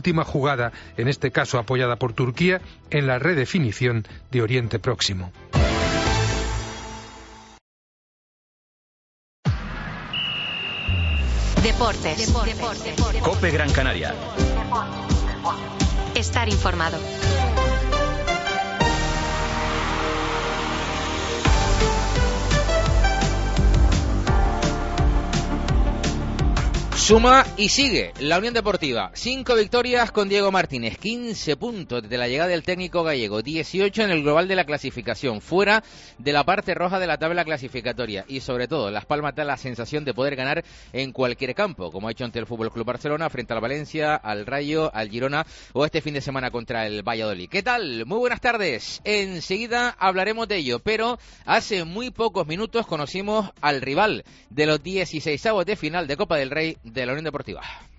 última jugada, en este caso apoyada por Turquía, en la redefinición de Oriente Próximo. Deportes. COPE Gran Canaria. Estar informado. Suma y sigue la Unión Deportiva. 5 victorias con Diego Martínez, 15 puntos desde la llegada del técnico gallego, 18 en el global de la clasificación, fuera de la parte roja de la tabla clasificatoria. Y sobre todo, Las Palmas da la sensación de poder ganar en cualquier campo, como ha hecho ante el FC Barcelona, frente al Valencia, al Rayo, al Girona o este fin de semana contra el Valladolid. ¿Qué tal? Muy buenas tardes. Enseguida hablaremos de ello, pero hace muy pocos minutos conocimos al rival de los 16avos de final de Copa del Rey de la Unión Deportiva.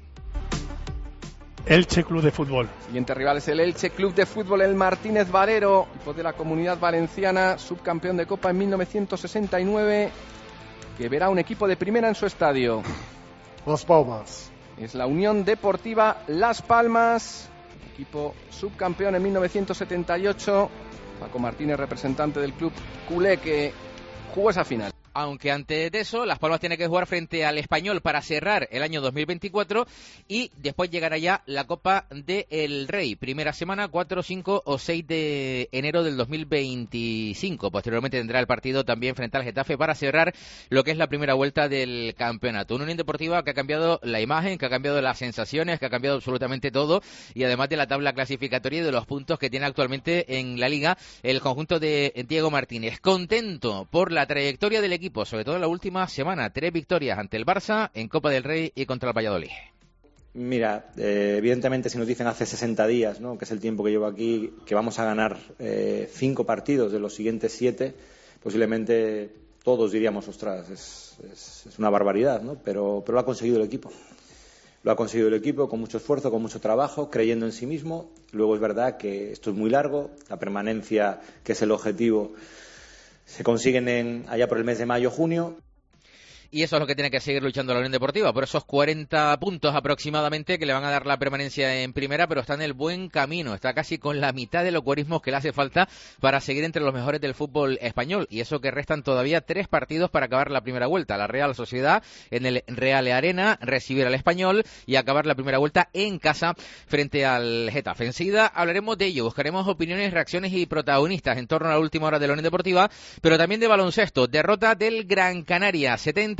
Elche Club de Fútbol. Siguiente rival es el Elche Club de Fútbol, el Martínez Valero, equipo de la Comunidad Valenciana, subcampeón de Copa en 1969, que verá un equipo de primera en su estadio. Las Palmas. Es la Unión Deportiva Las Palmas, equipo subcampeón en 1978. Paco Martínez, representante del club culé, que jugó esa final. Aunque antes de eso, Las Palmas tiene que jugar frente al Español para cerrar el año 2024 y después llegará ya la Copa del Rey. Primera semana, 4, 5 o 6 de enero del 2025. Posteriormente tendrá el partido también frente al Getafe para cerrar lo que es la primera vuelta del campeonato. Una Unión Deportiva que ha cambiado la imagen, que ha cambiado las sensaciones, que ha cambiado absolutamente todo y además de la tabla clasificatoria y de los puntos que tiene actualmente en la Liga el conjunto de Diego Martínez. Contento por la trayectoria del equipo, sobre todo en la última semana, 3 victorias ante el Barça en Copa del Rey y contra el Valladolid. Mira, evidentemente si nos dicen hace 60 días, ¿no?, que es el tiempo que llevo aquí, que vamos a ganar 5 partidos de los siguientes 7, posiblemente todos diríamos, ostras, es una barbaridad, ¿no? Pero lo ha conseguido el equipo. Lo ha conseguido el equipo con mucho esfuerzo, con mucho trabajo, creyendo en sí mismo. Luego es verdad que esto es muy largo, la permanencia, que es el objetivo, se consiguen allá por el mes de mayo, junio. Y eso es lo que tiene que seguir luchando la Unión Deportiva, por esos 40 puntos aproximadamente que le van a dar la permanencia en primera, pero está en el buen camino, está casi con la mitad de los cuerismos que le hace falta para seguir entre los mejores del fútbol español, y eso que restan todavía 3 partidos para acabar la primera vuelta. La Real Sociedad en el Real Arena, recibir al Español y acabar la primera vuelta en casa frente al Getafe. Enseguida hablaremos de ello, buscaremos opiniones, reacciones y protagonistas en torno a la última hora de la Unión Deportiva, pero también de baloncesto. Derrota del Gran Canaria,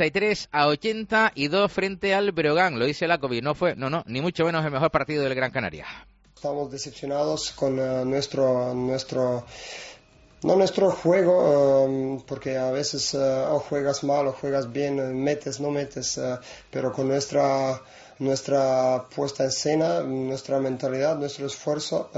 73-82 frente al Breogán. Lo dice Lakovic, no, ni mucho menos el mejor partido del Gran Canaria. Estamos decepcionados con nuestro juego, porque a veces o juegas mal o juegas bien, metes, no metes, pero con nuestra puesta en escena, nuestra mentalidad, nuestro esfuerzo,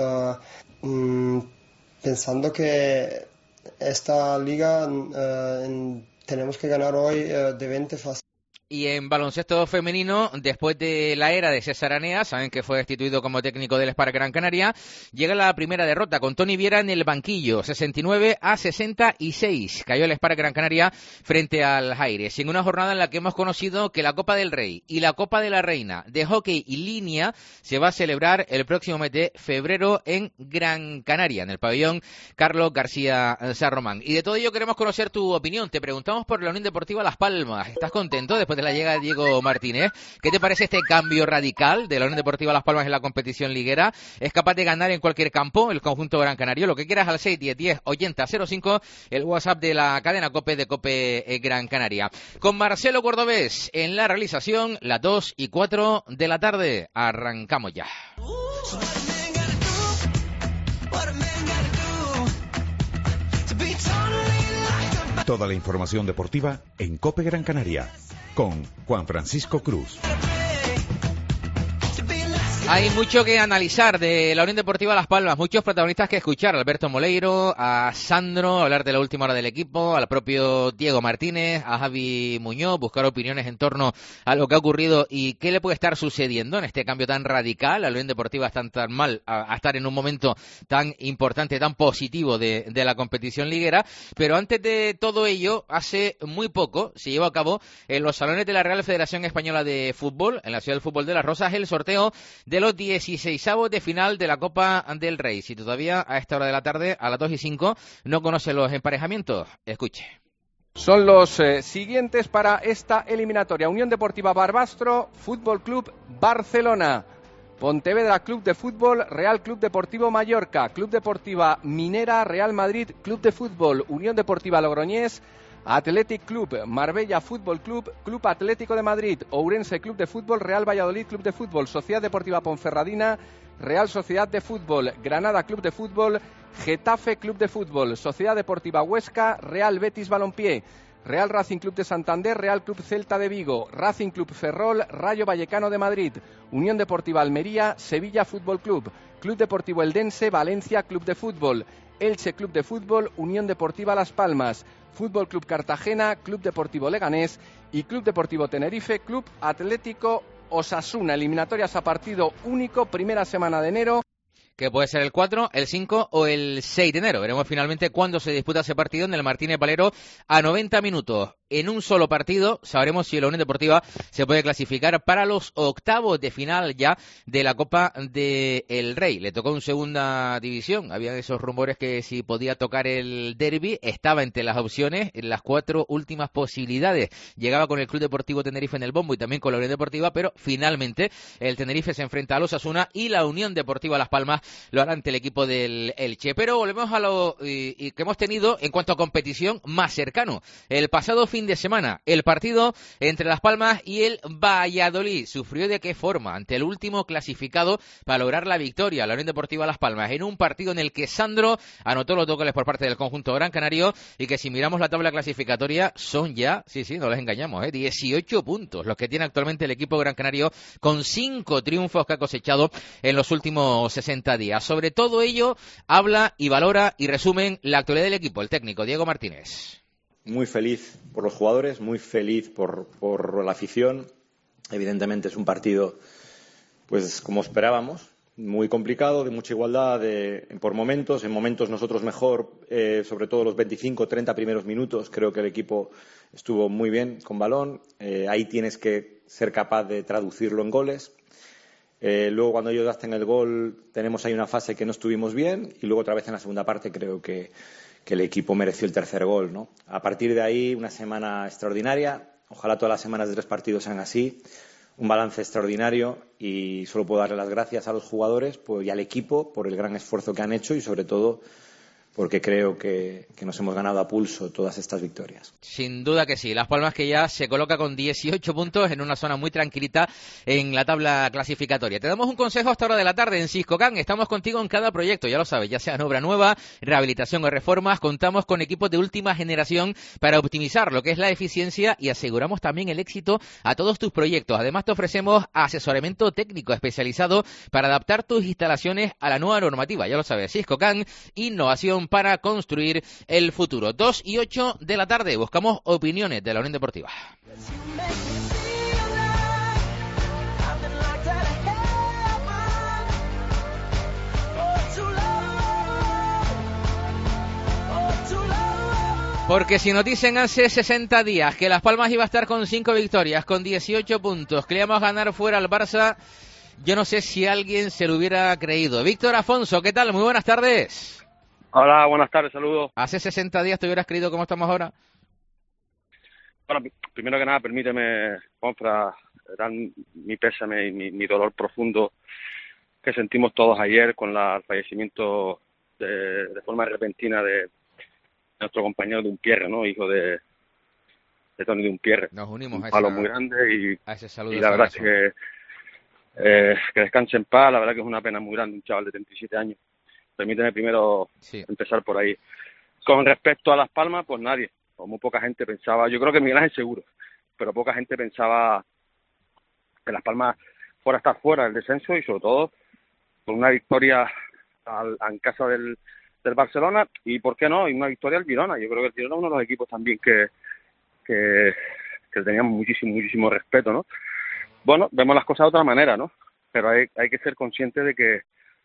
pensando que esta liga tenemos que ganar hoy de 20 fácil. Y en baloncesto femenino, después de la era de César Anea, saben que fue destituido como técnico del Spark Gran Canaria, llega la primera derrota con Toni Viera en el banquillo, 69-66. Cayó el Spark Gran Canaria frente al Jaires, en una jornada en la que hemos conocido que la Copa del Rey y la Copa de la Reina de hockey y línea se va a celebrar el próximo mes de febrero en Gran Canaria, en el pabellón Carlos García San Román. Y de todo ello queremos conocer tu opinión. Te preguntamos por la Unión Deportiva Las Palmas. ¿Estás contento después de la llegada de Diego Martínez? ¿Qué te parece este cambio radical de la Unión Deportiva Las Palmas en la competición liguera? ¿Es capaz de ganar en cualquier campo el conjunto gran canario? Lo que quieras al 610-10-80-05, el WhatsApp de la cadena COPE de COPE Gran Canaria. Con Marcelo Cordobés en la realización, las 2 y 4 de la tarde. Arrancamos ya. Toda la información deportiva en COPE Gran Canaria, con Juan Francisco Cruz. Hay mucho que analizar de la Unión Deportiva Las Palmas, muchos protagonistas que escuchar. A Alberto Moleiro, a Sandro, hablar de la última hora del equipo, al propio Diego Martínez, a Javi Muñoz, buscar opiniones en torno a lo que ha ocurrido y qué le puede estar sucediendo en este cambio tan radical. La Unión Deportiva está tan mal a estar en un momento tan importante, tan positivo de la competición liguera. Pero antes de todo ello, hace muy poco se llevó a cabo en los salones de la Real Federación Española de Fútbol, en la Ciudad del Fútbol de Las Rozas, el sorteo de de los 16avos de final de la Copa del Rey. Si todavía a esta hora de la tarde, a las 2:05, no conoce los emparejamientos, escuche. Son los siguientes para esta eliminatoria. Unión Deportiva Barbastro, Fútbol Club Barcelona, Pontevedra Club de Fútbol, Real Club Deportivo Mallorca, Club Deportiva Minera, Real Madrid Club de Fútbol, Unión Deportiva Logroñés, Athletic Club, Marbella Fútbol Club, Club Atlético de Madrid, Ourense Club de Fútbol, Real Valladolid Club de Fútbol, Sociedad Deportiva Ponferradina, Real Sociedad de Fútbol, Granada Club de Fútbol, Getafe Club de Fútbol, Sociedad Deportiva Huesca, Real Betis Balompié, Real Racing Club de Santander, Real Club Celta de Vigo, Racing Club Ferrol, Rayo Vallecano de Madrid, Unión Deportiva Almería, Sevilla Fútbol Club, Club Deportivo Eldense, Valencia Club de Fútbol, Elche Club de Fútbol, Unión Deportiva Las Palmas, Fútbol Club Cartagena, Club Deportivo Leganés y Club Deportivo Tenerife, Club Atlético Osasuna. Eliminatorias a partido único, primera semana de enero. Que puede ser el 4, el 5 o el 6 de enero. Veremos finalmente cuándo se disputa ese partido en el Martínez Valero a 90 minutos. En un solo partido sabremos si la Unión Deportiva se puede clasificar para los octavos de final ya de la Copa del Rey. Le tocó en segunda división. Había esos rumores que si podía tocar el derbi, estaba entre las opciones, en las 4 últimas posibilidades. Llegaba con el Club Deportivo Tenerife en el bombo y también con la Unión Deportiva, pero finalmente el Tenerife se enfrenta a los Osasuna y la Unión Deportiva Las Palmas lo hará ante el equipo del Elche. Pero volvemos a lo que hemos tenido en cuanto a competición más cercano. El pasado fin de semana, el partido entre Las Palmas y el Valladolid. ¿Sufrió de qué forma? Ante el último clasificado para lograr la victoria, la Unión Deportiva Las Palmas, en un partido en el que Sandro anotó los 2 goles por parte del conjunto gran canario y que si miramos la tabla clasificatoria son ya, no les engañamos, 18 puntos los que tiene actualmente el equipo gran canario con 5 triunfos que ha cosechado en los últimos 60 días. Sobre todo ello habla y valora y resumen la actualidad del equipo, el técnico Diego Martínez. Muy feliz por los jugadores, muy feliz por la afición. Evidentemente es un partido, pues como esperábamos, muy complicado, de mucha igualdad por momentos. En momentos nosotros mejor, sobre todo los 25-30 primeros minutos. Creo que el equipo estuvo muy bien con balón. Ahí tienes que ser capaz de traducirlo en goles. Luego cuando ellos hacen el gol tenemos ahí una fase que no estuvimos bien y luego otra vez en la segunda parte creo que el equipo mereció el tercer gol, ¿no? A partir de ahí una semana extraordinaria, ojalá todas las semanas de 3 partidos sean así, un balance extraordinario y solo puedo darle las gracias a los jugadores y al equipo por el gran esfuerzo que han hecho y sobre todo porque creo que nos hemos ganado a pulso todas estas victorias. Sin duda que sí. Las Palmas que ya se coloca con 18 puntos en una zona muy tranquilita en la tabla clasificatoria. Te damos un consejo a esta hora de la tarde en Siscocan. Estamos contigo en cada proyecto, ya lo sabes, ya sea en obra nueva, rehabilitación o reformas. Contamos con equipos de última generación para optimizar lo que es la eficiencia y aseguramos también el éxito a todos tus proyectos. Además te ofrecemos asesoramiento técnico especializado para adaptar tus instalaciones a la nueva normativa. Ya lo sabes, Siscocan, innovación para construir el futuro. 2:08 de la tarde, buscamos opiniones de la Unión Deportiva. Porque si nos dicen hace 60 días que Las Palmas iba a estar con 5 victorias, con 18 puntos, que le íbamos a ganar fuera al Barça, yo no sé si alguien se lo hubiera creído. Víctor Afonso, ¿qué tal? Muy buenas tardes. Hola, buenas tardes, saludos. ¿Hace 60 días te hubieras creído cómo estamos ahora? Bueno, primero que nada, permíteme, Confra, dar mi pésame y mi dolor profundo que sentimos todos ayer con el fallecimiento de forma repentina de nuestro compañero Dumpierre, ¿no? Hijo de Tony Dumpierre. Nos unimos a palo muy grande a ese saludo. Y la verdad es que descanse en paz. La verdad que es una pena muy grande, un chaval de 37 años. Permíteme primero empezar por ahí. Con respecto a Las Palmas, pues nadie, o muy poca gente pensaba, yo creo que Miguel Ángel seguro, pero poca gente pensaba que Las Palmas fuera a estar fuera del descenso y sobre todo con una victoria en casa del Barcelona y, ¿por qué no?, y una victoria al Girona. Yo creo que el Girona es uno de los equipos también que teníamos muchísimo respeto, ¿no? Bueno, vemos las cosas de otra manera, ¿no? Pero hay que ser consciente de que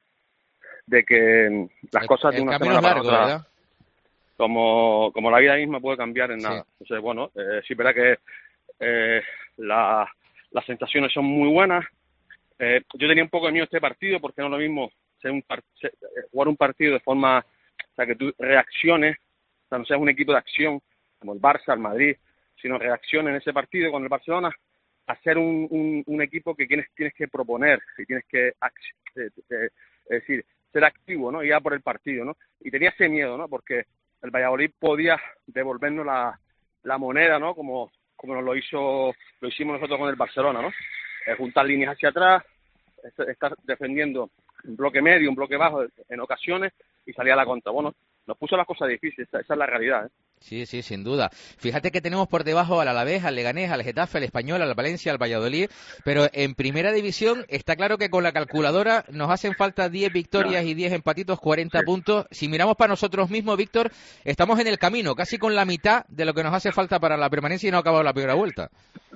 las cosas de una semana para otra, ¿verdad? Como la vida misma puede cambiar en nada. Entonces, bueno, sí es verdad que las sensaciones son muy buenas. Yo tenía un poco de miedo este partido porque no es lo mismo jugar un partido de forma, o sea, que tú reacciones, o sea, no seas un equipo de acción como el Barça, el Madrid, sino reacciones en ese partido con el Barcelona, a ser un equipo que tienes que proponer, que tienes que es decir, ser activo, ¿no? Y ir a por el partido, ¿no? Y tenía ese miedo, ¿no? Porque el Valladolid podía devolvernos la moneda, ¿no? Como lo hicimos nosotros con el Barcelona, ¿no? Juntar líneas hacia atrás, estar defendiendo un bloque medio, un bloque bajo en ocasiones y salir a la contra. Bueno, nos puso las cosas difíciles, esa es la realidad, ¿eh? Sí, sin duda. Fíjate que tenemos por debajo al Alavés, al Leganés, al Getafe, al Español, al Valencia, al Valladolid, pero en primera división está claro que con la calculadora nos hacen falta 10 victorias y 10 empatitos, 40 puntos. Si miramos para nosotros mismos, Víctor, estamos en el camino, casi con la mitad de lo que nos hace falta para la permanencia y no ha acabado la primera vuelta.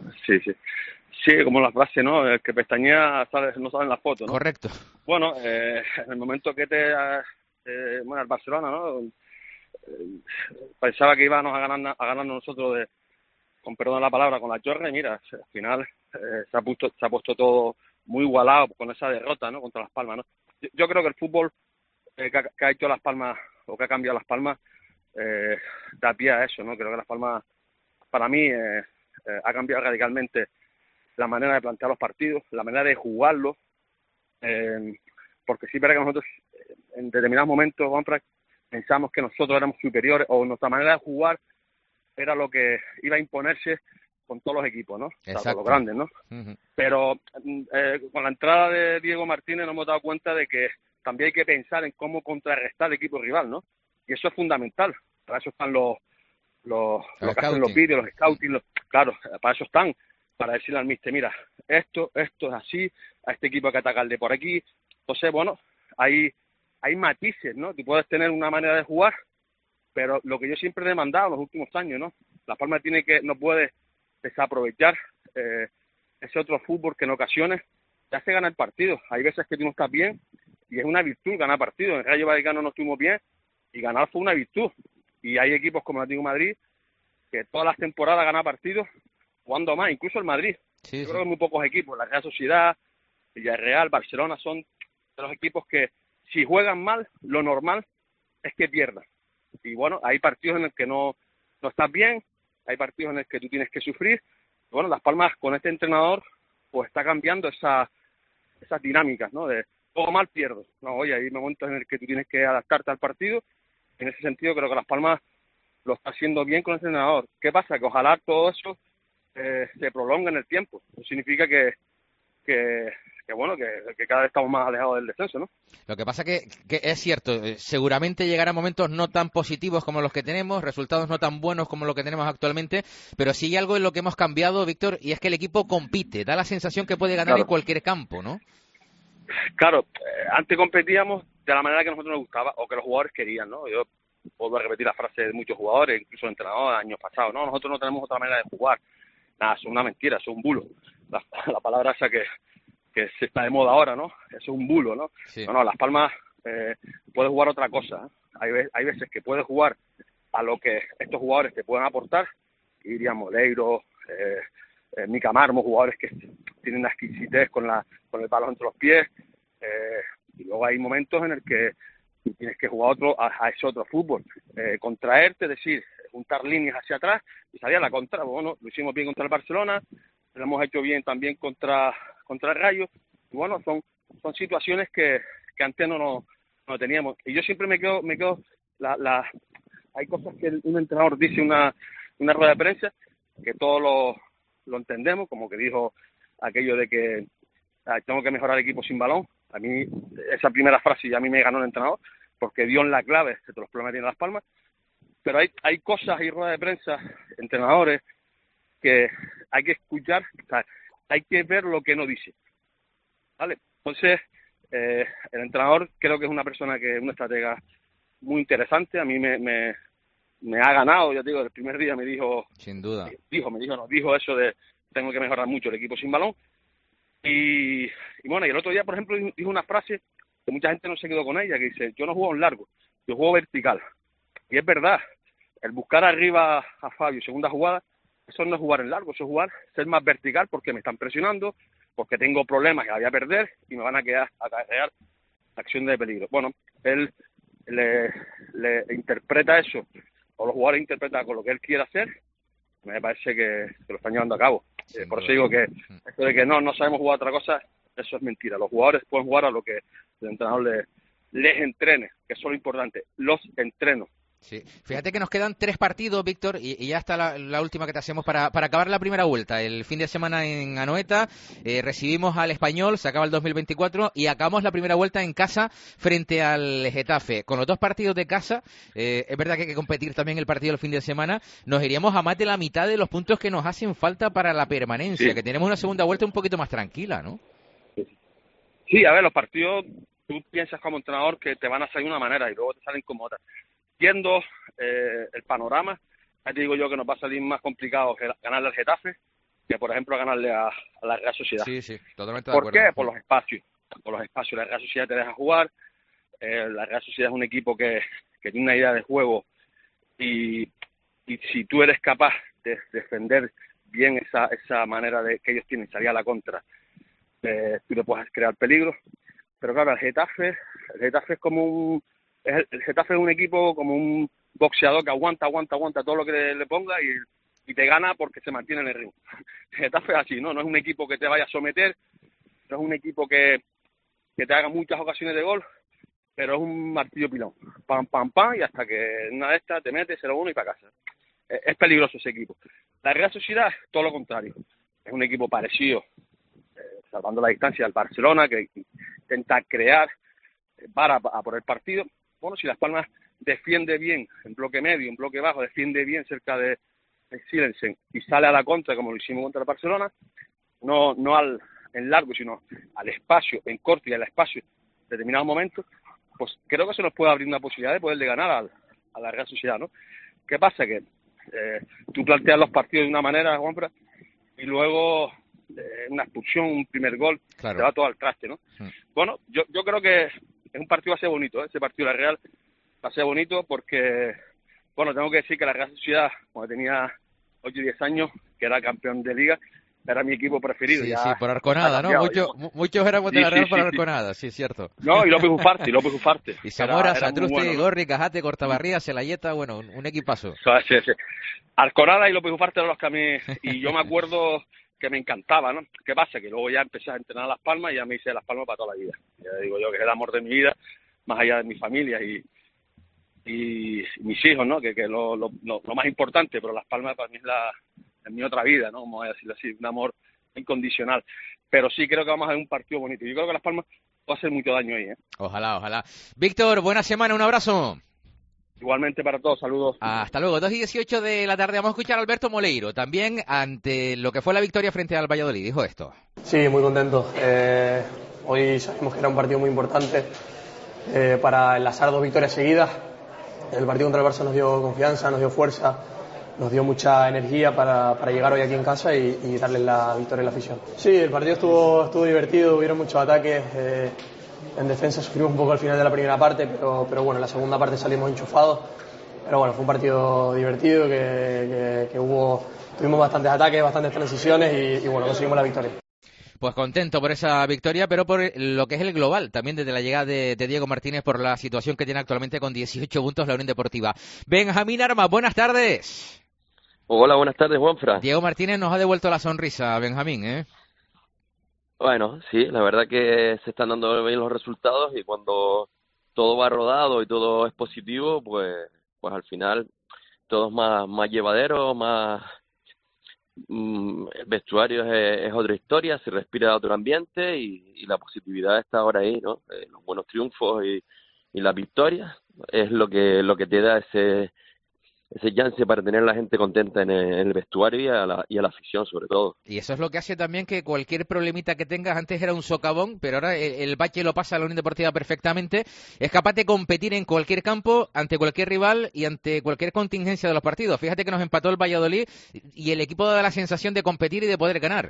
Sí, como la frase, ¿no? El que pestañea no sale en la foto, ¿no? Correcto. Bueno, en el momento que el Barcelona, ¿no? Pensaba que íbamos a ganarnos nosotros con perdón de la palabra, con la chorra, y mira, al final se ha puesto todo muy igualado con esa derrota, ¿no? Contra Las Palmas, ¿no? Yo creo que el fútbol que ha hecho Las Palmas, o que ha cambiado Las Palmas, da pie a eso, ¿no? Creo que Las Palmas, para mí, ha cambiado radicalmente la manera de plantear los partidos, la manera de jugarlos, porque sí, pero que nosotros en determinados momentos, Juanfran, pensamos que nosotros éramos superiores, o nuestra manera de jugar era lo que iba a imponerse con todos los equipos, ¿no? Exacto. Los grandes, ¿no? Uh-huh. Pero con la entrada de Diego Martínez nos hemos dado cuenta de que también hay que pensar en cómo contrarrestar al equipo rival, ¿no? Y eso es fundamental. Para eso están los que hacen los vídeos, los scouting, claro, para eso están, para decirle al míster, mira, esto es así, a este equipo hay que atacarle por aquí. Entonces, bueno, hay matices, ¿no? Tú puedes tener una manera de jugar, pero lo que yo siempre he demandado en los últimos años, ¿no? La Palma no puede desaprovechar ese otro fútbol que en ocasiones te hace ganar partidos. Hay veces que tú no estás bien y es una virtud ganar partidos. En el Rayo Vallecano no estuvimos bien y ganar fue una virtud. Y hay equipos como el Atlético de Madrid que todas las temporadas ganan partidos jugando más, incluso el Madrid. Sí, yo creo que muy pocos equipos, la Real Sociedad, Villarreal, Barcelona, son de los equipos que si juegan mal, lo normal es que pierdan. Y bueno, hay partidos en los que no estás bien, hay partidos en los que tú tienes que sufrir. Y bueno, Las Palmas con este entrenador pues está cambiando esas dinámicas, ¿no? De todo mal pierdo. No, oye, hay momentos en los que tú tienes que adaptarte al partido. En ese sentido creo que Las Palmas lo está haciendo bien con el entrenador. ¿Qué pasa? Que ojalá todo eso se prolongue en el tiempo. Eso significa que cada vez estamos más alejados del descenso, ¿no? Lo que pasa que es cierto, seguramente llegarán momentos no tan positivos como los que tenemos, resultados no tan buenos como los que tenemos actualmente, pero sí hay algo en lo que hemos cambiado, Víctor, y es que el equipo compite, da la sensación que puede ganar en cualquier campo, ¿no? Claro, antes competíamos de la manera que a nosotros nos gustaba o que los jugadores querían, ¿no? Yo puedo repetir la frase de muchos jugadores, incluso entrenadores años pasados, ¿no? Nosotros no tenemos otra manera de jugar. Nada, es una mentira, es un bulo. La palabra esa que se está de moda ahora, ¿no? Eso es un bulo, ¿no? Sí. No, Las Palmas puede jugar otra cosa, ¿eh? Hay veces que puede jugar a lo que estos jugadores te pueden aportar, y dirían Moleiro, Mica Marmo, jugadores que tienen una exquisitez con el balón entre los pies, y luego hay momentos en el que tienes que jugar a ese otro fútbol, contraerte, es decir, juntar líneas hacia atrás y salir a la contra. Bueno, lo hicimos bien contra el Barcelona, lo hemos hecho bien también contra el Rayo, y bueno, son situaciones que antes no teníamos. Y yo siempre me quedo hay cosas que un entrenador dice una rueda de prensa que todos lo entendemos, como que dijo aquello de que tengo que mejorar el equipo sin balón. A mí esa primera frase ya a mí me ganó el entrenador, porque dio en la clave de los problemas que tiene Las Palmas. Pero hay cosas y ruedas de prensa, entrenadores, que hay que escuchar, o sea, hay que ver lo que no dice, ¿vale? Entonces, el entrenador creo que es una persona que es una estratega muy interesante. A mí me ha ganado, ya te digo, el primer día me dijo... Sin duda. Dijo eso de tengo que mejorar mucho el equipo sin balón. Y bueno, y el otro día, por ejemplo, dijo una frase que mucha gente no se quedó con ella, que dice, yo no juego en largo, yo juego vertical. Y es verdad, el buscar arriba a Fabio, segunda jugada, eso no es jugar en largo, eso es ser más vertical porque me están presionando, porque tengo problemas que la voy a perder y me van a quedar a crear acción de peligro. Bueno, él le interpreta eso, o los jugadores interpretan con lo que él quiere hacer, me parece que lo están llevando a cabo. Por eso digo que esto de que no sabemos jugar otra cosa, eso es mentira. Los jugadores pueden jugar a lo que el entrenador les entrene, que eso es lo importante, los entrenos. Sí. Fíjate que nos quedan 3 partidos, Víctor, y ya está la última que te hacemos para acabar la primera vuelta. El fin de semana en Anoeta recibimos al Español, se acaba el 2024 y acabamos la primera vuelta en casa frente al Getafe. Con los 2 partidos de casa, es verdad que hay que competir también el partido del fin de semana, nos iríamos a más de la mitad de los puntos que nos hacen falta para la permanencia, que tenemos una segunda vuelta un poquito más tranquila, ¿no? Sí, a ver, los partidos, tú piensas como entrenador que te van a salir de una manera y luego te salen como otra. Viendo el panorama, ya te digo yo que nos va a salir más complicado ganarle al Getafe que, por ejemplo, ganarle a la Real Sociedad. Sí, totalmente de acuerdo. ¿Por qué? Por los espacios. La Real Sociedad te deja jugar, la Real Sociedad es un equipo que tiene una idea de juego y si tú eres capaz de defender bien esa manera de que ellos tienen, salir a la contra, tú le puedes crear peligro. Pero claro, el Getafe es como el Getafe es un equipo como un boxeador que aguanta todo lo que le ponga y te gana porque se mantiene en el ring. El Getafe es así, no es un equipo que te vaya a someter, no es un equipo que te haga muchas ocasiones de gol, pero es un martillo pilón. Pam, y hasta que una de estas te metes 0-1 y para casa. Es peligroso ese equipo. La Real Sociedad es todo lo contrario. Es un equipo parecido, salvando la distancia del Barcelona, que intenta crear para por el partido. Bueno, si Las Palmas defiende bien en bloque medio, en bloque bajo, defiende bien cerca de Silensen y sale a la contra como lo hicimos contra el Barcelona, no en largo, sino al espacio, en corto y al espacio en determinados momentos, pues creo que se nos puede abrir una posibilidad de poderle ganar a la Real Sociedad, ¿no? ¿Qué pasa? Que tú planteas los partidos de una manera, Juanfran, y luego una expulsión, un primer gol, claro, te va todo al traste, ¿no? Bueno, yo creo que es un partido va a ser bonito, ese partido de la Real va a ser bonito porque, bueno, tengo que decir que la Real Sociedad, cuando tenía 8 y 10 años, que era campeón de Liga, era mi equipo preferido. Sí, por Arconada, ¿no? Muchos éramos de la Real por Arconada, sí, cierto. No, y López Ufarte. Y Zamora, Satruste, bueno, Gorri, Cajate, Cortabarría, Celayeta, bueno, un equipazo. Sí. Arconada y López Ufarte eran los que a mí, y yo me acuerdo que me encantaba, ¿no? ¿Qué pasa? Que luego ya empecé a entrenar a Las Palmas y ya me hice Las Palmas para toda la vida. Ya digo yo que es el amor de mi vida, más allá de mi familia y mis hijos, ¿no? Que lo más importante, pero Las Palmas para mí es mi otra vida, ¿no? Vamos a decirlo así, un amor incondicional. Pero sí creo que vamos a ver un partido bonito. Yo creo que Las Palmas va a hacer mucho daño ahí, ¿eh? Ojalá. Víctor, buena semana, un abrazo. Igualmente para todos, saludos. Hasta luego, 2:18 de la tarde. Vamos a escuchar a Alberto Moleiro, también ante lo que fue la victoria frente al Valladolid. Dijo esto. Sí, muy contento. Hoy sabemos que era un partido muy importante para enlazar 2 victorias seguidas. El partido contra el Barça nos dio confianza, nos dio fuerza, nos dio mucha energía para llegar hoy aquí en casa y darle la victoria a la afición. Sí, el partido estuvo divertido, hubieron muchos ataques. En defensa sufrimos un poco al final de la primera parte, pero bueno, en la segunda parte salimos enchufados. Pero bueno, fue un partido divertido, tuvimos bastantes ataques, bastantes transiciones y bueno, conseguimos la victoria. Pues contento por esa victoria, pero por lo que es el global, también desde la llegada de Diego Martínez, por la situación que tiene actualmente con 18 puntos la Unión Deportiva. Benjamín Armas, buenas tardes. Hola, buenas tardes, Juanfran. Diego Martínez nos ha devuelto la sonrisa, Benjamín, ¿eh? Bueno, sí, la verdad que se están dando bien los resultados y cuando todo va rodado y todo es positivo, pues al final todo es más llevadero, el vestuario es otra historia, se respira otro ambiente y la positividad está ahora ahí, ¿no? Los buenos triunfos y las victorias es lo que te da ese chance para tener a la gente contenta en el vestuario y a la afición sobre todo. Y eso es lo que hace también que cualquier problemita que tengas, antes era un socavón, pero ahora el bache lo pasa a la Unión Deportiva perfectamente, es capaz de competir en cualquier campo, ante cualquier rival y ante cualquier contingencia de los partidos. Fíjate que nos empató el Valladolid y el equipo da la sensación de competir y de poder ganar.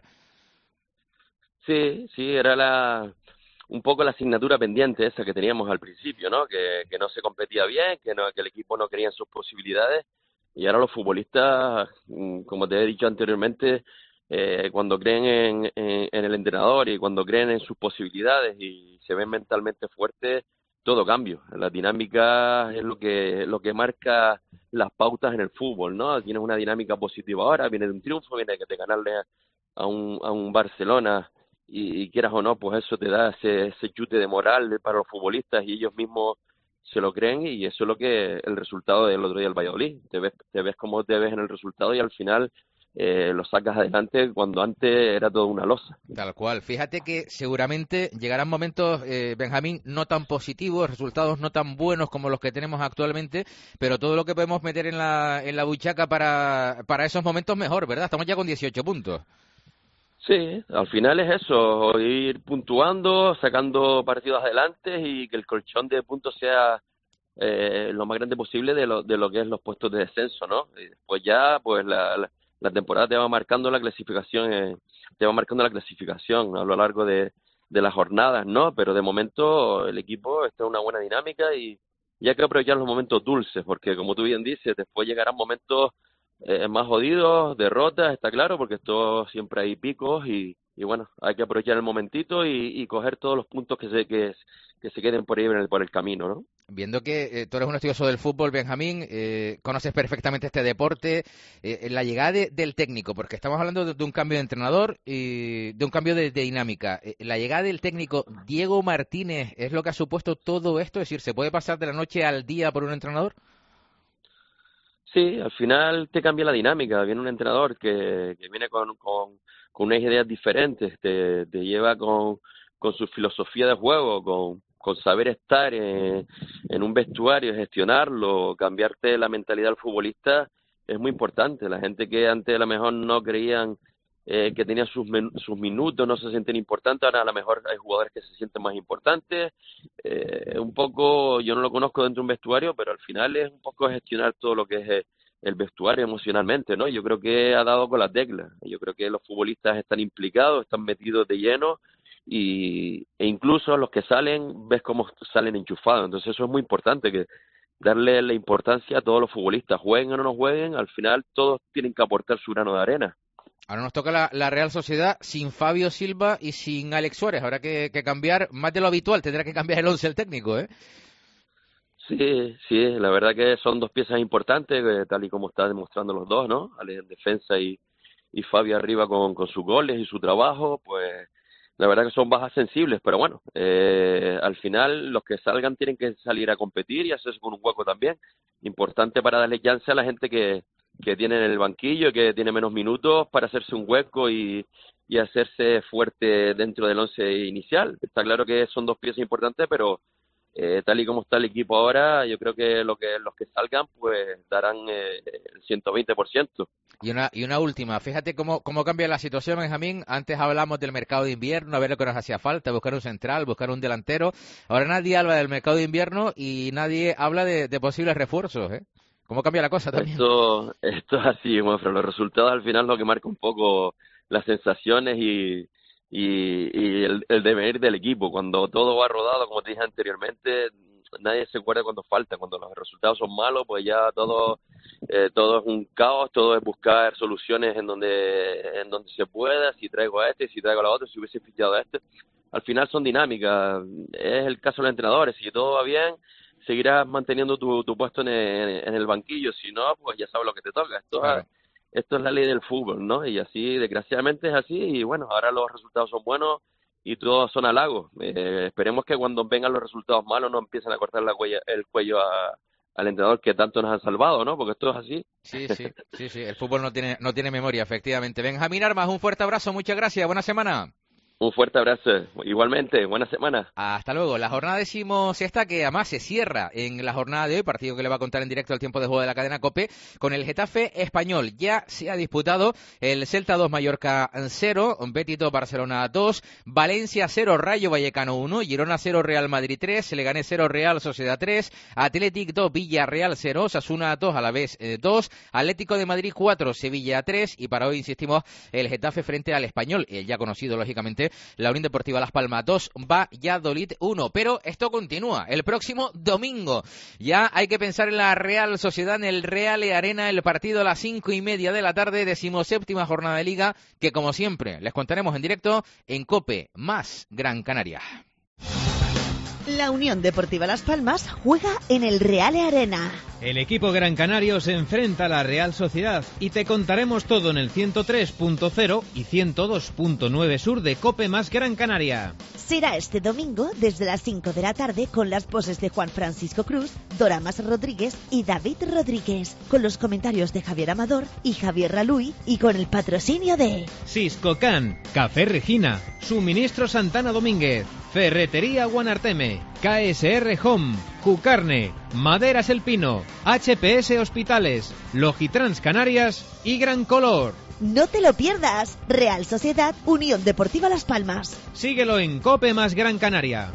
Sí, era un poco la asignatura pendiente esa que teníamos al principio, ¿no? Que no se competía bien, que el equipo no creía en sus posibilidades y ahora los futbolistas, como te he dicho anteriormente, cuando creen en el entrenador y cuando creen en sus posibilidades y se ven mentalmente fuertes, todo cambia. La dinámica es lo que marca las pautas en el fútbol, ¿no? Tienes una dinámica positiva ahora, viene de un triunfo, viene de ganarle a un Barcelona y quieras o no, pues eso te da ese chute de moral para los futbolistas y ellos mismos se lo creen, y eso es lo que el resultado del otro día del Valladolid. Te ves como te ves en el resultado y al final lo sacas adelante cuando antes era todo una losa. Tal cual. Fíjate que seguramente llegarán momentos, Benjamín, no tan positivos, resultados no tan buenos como los que tenemos actualmente, pero todo lo que podemos meter en la buchaca para esos momentos mejor, ¿verdad? Estamos ya con 18 puntos. Sí, al final es eso, ir puntuando, sacando partidos adelante y que el colchón de puntos sea lo más grande posible de lo que es los puestos de descenso, ¿no? Y después ya, pues la temporada te va marcando la clasificación a lo largo de las jornadas, ¿no? Pero de momento el equipo está en una buena dinámica y hay que aprovechar los momentos dulces, porque como tú bien dices, después llegarán momentos más jodidos, derrotas, está claro, porque esto siempre hay picos y bueno, hay que aprovechar el momentito y coger todos los puntos que se queden por ahí por el camino, ¿no? Viendo que tú eres un estudioso del fútbol, Benjamín, conoces perfectamente este deporte, la llegada del técnico, porque estamos hablando de un cambio de entrenador y de un cambio de dinámica. La llegada del técnico Diego Martínez es lo que ha supuesto todo esto, es decir, ¿se puede pasar de la noche al día por un entrenador? Sí, al final te cambia la dinámica. Viene un entrenador que viene con unas ideas diferentes, te lleva con su filosofía de juego, con saber estar en un vestuario, gestionarlo, cambiarte la mentalidad del futbolista es muy importante. La gente que antes a lo mejor no creían que tenían sus minutos, no se sienten importantes, ahora a lo mejor hay jugadores que se sienten más importantes. Un poco, yo no lo conozco dentro de un vestuario, pero al final es un poco gestionar todo lo que es el vestuario emocionalmente, ¿no? Yo creo que ha dado con la tecla. Yo creo que los futbolistas están implicados, están metidos de lleno e incluso los que salen, ves cómo salen enchufados. Entonces eso es muy importante, que darle la importancia a todos los futbolistas, jueguen o no jueguen, al final todos tienen que aportar su grano de arena. Ahora nos toca la Real Sociedad sin Fabio Silva y sin Alex Suárez. Habrá que cambiar más de lo habitual, tendrá que cambiar el 11 el técnico, ¿eh? Sí, la verdad que son dos piezas importantes, tal y como están demostrando los dos, ¿no? Alex en defensa y Fabio arriba con sus goles y su trabajo, pues la verdad que son bajas sensibles, pero bueno, al final los que salgan tienen que salir a competir y hacerse con un hueco también. Importante para darle chance a la gente que tiene en el banquillo, que tiene menos minutos, para hacerse un hueco y hacerse fuerte dentro del 11 inicial. Está claro que son dos piezas importantes, pero tal y como está el equipo ahora, yo creo que los que salgan pues darán el 120%. Y una última, fíjate cómo cambia la situación, Benjamín. Antes hablamos del mercado de invierno, a ver lo que nos hacía falta, buscar un central, buscar un delantero. Ahora nadie habla del mercado de invierno y nadie habla de posibles refuerzos, ¿eh? ¿Cómo cambia la cosa también? Esto es así, bueno, los resultados al final es lo que marca un poco las sensaciones y el devenir del equipo. Cuando todo va rodado, como te dije anteriormente, nadie se acuerda cuando falta. Cuando los resultados son malos, pues ya todo es un caos, todo es buscar soluciones en donde se pueda, si traigo a este, si traigo a la otra, si hubiese fichado a este. Al final son dinámicas, es el caso de los entrenadores. Si todo va bien, seguirás manteniendo tu puesto en el banquillo, si no, pues ya sabes lo que te toca. Esto es la ley del fútbol, ¿no? Y así, desgraciadamente es así, y bueno, ahora los resultados son buenos y todos son halagos. Esperemos que cuando vengan los resultados malos no empiecen a cortar el cuello al entrenador que tanto nos han salvado, ¿no? Porque esto es así. Sí, el fútbol no tiene memoria, efectivamente. Benjamín Armas, un fuerte abrazo, muchas gracias, buena semana. Un fuerte abrazo, igualmente, buena semana. Hasta luego. La jornada decimosexta que además se cierra en la jornada de hoy, partido que le va a contar en directo al tiempo de juego de la cadena COPE, con el Getafe Español. Ya se ha disputado el Celta 2, Mallorca 0, Betis 2, Barcelona 2, Valencia 0, Rayo Vallecano 1, Girona 0, Real Madrid 3, Leganés 0, Real Sociedad 3, Athletic 2, Villarreal 0, Osasuna 2, Alavés 2, Atlético de Madrid 4, Sevilla 3, y para hoy insistimos el Getafe frente al Español, ya conocido lógicamente Tenerife, la Unión Deportiva Las Palmas 2, Valladolid 1. Pero esto continúa. El próximo domingo ya hay que pensar en la Real Sociedad, en el Reale Arena, el partido a las 5:30 de la tarde, 17ª jornada de Liga, que como siempre les contaremos en directo en COPE más Gran Canaria. La Unión Deportiva Las Palmas juega en el Reale Arena. El equipo gran canario se enfrenta a la Real Sociedad y te contaremos todo en el 103.0 y 102.9 sur de COPE más Gran Canaria. Será este domingo desde las 5 de la tarde con las voces de Juan Francisco Cruz, Doramas Rodríguez y David Rodríguez, con los comentarios de Javier Amador y Javier Raluy y con el patrocinio de Siscocan, Café Regina, Suministro Santana Domínguez, Ferretería Guanarteme, KSR Home, Cucarne, Maderas El Pino, HPS Hospitales, Logitrans Canarias y Gran Color. No te lo pierdas. Real Sociedad, Unión Deportiva Las Palmas. Síguelo en COPE más Gran Canaria.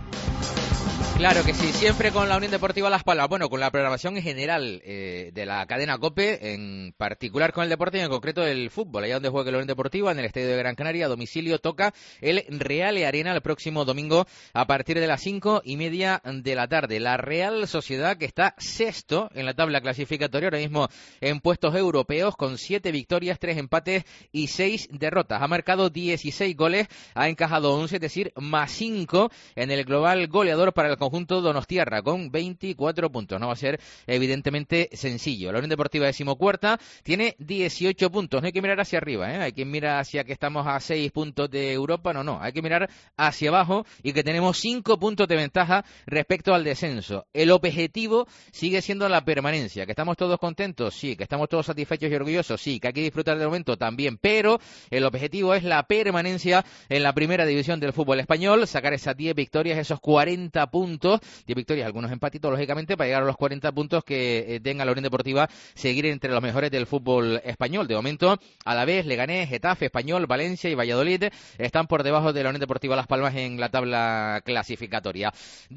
Claro que sí, siempre con la Unión Deportiva Las Palmas, bueno, con la programación en general de la cadena COPE, en particular con el deporte y en concreto el fútbol. Allá donde juegue la Unión Deportiva, en el Estadio de Gran Canaria, a domicilio toca el Reale Arena el próximo domingo a partir de las 5:30 de la tarde. La Real Sociedad, que está sexto en la tabla clasificatoria, ahora mismo en puestos europeos, con 7 victorias, 3 empates y 6 derrotas. Ha marcado 16 goles, ha encajado 11, es decir, más 5 en el global goleador para el conjunto donostiarra, con 24 puntos. No va a ser evidentemente sencillo. La Unión Deportiva 14ª tiene 18 puntos. No hay que mirar hacia arriba, hay que mirar hacia que estamos a 6 puntos de Europa. No, hay que mirar hacia abajo y que tenemos 5 puntos de ventaja respecto al descenso. El objetivo sigue siendo la permanencia. ¿Que estamos todos contentos? Sí. ¿Que estamos todos satisfechos y orgullosos? Sí. ¿Que hay que disfrutar del momento? También. Pero el objetivo es la permanencia en la primera división del fútbol español, sacar esas 10 victorias, esos 40 puntos, 10 victorias, algunos empatitos, lógicamente, para llegar a los 40 puntos que tenga la Unión Deportiva, seguir entre los mejores del fútbol español. De momento, Alavés, Leganés, Getafe, Español, Valencia y Valladolid están por debajo de la Unión Deportiva Las Palmas en la tabla clasificatoria.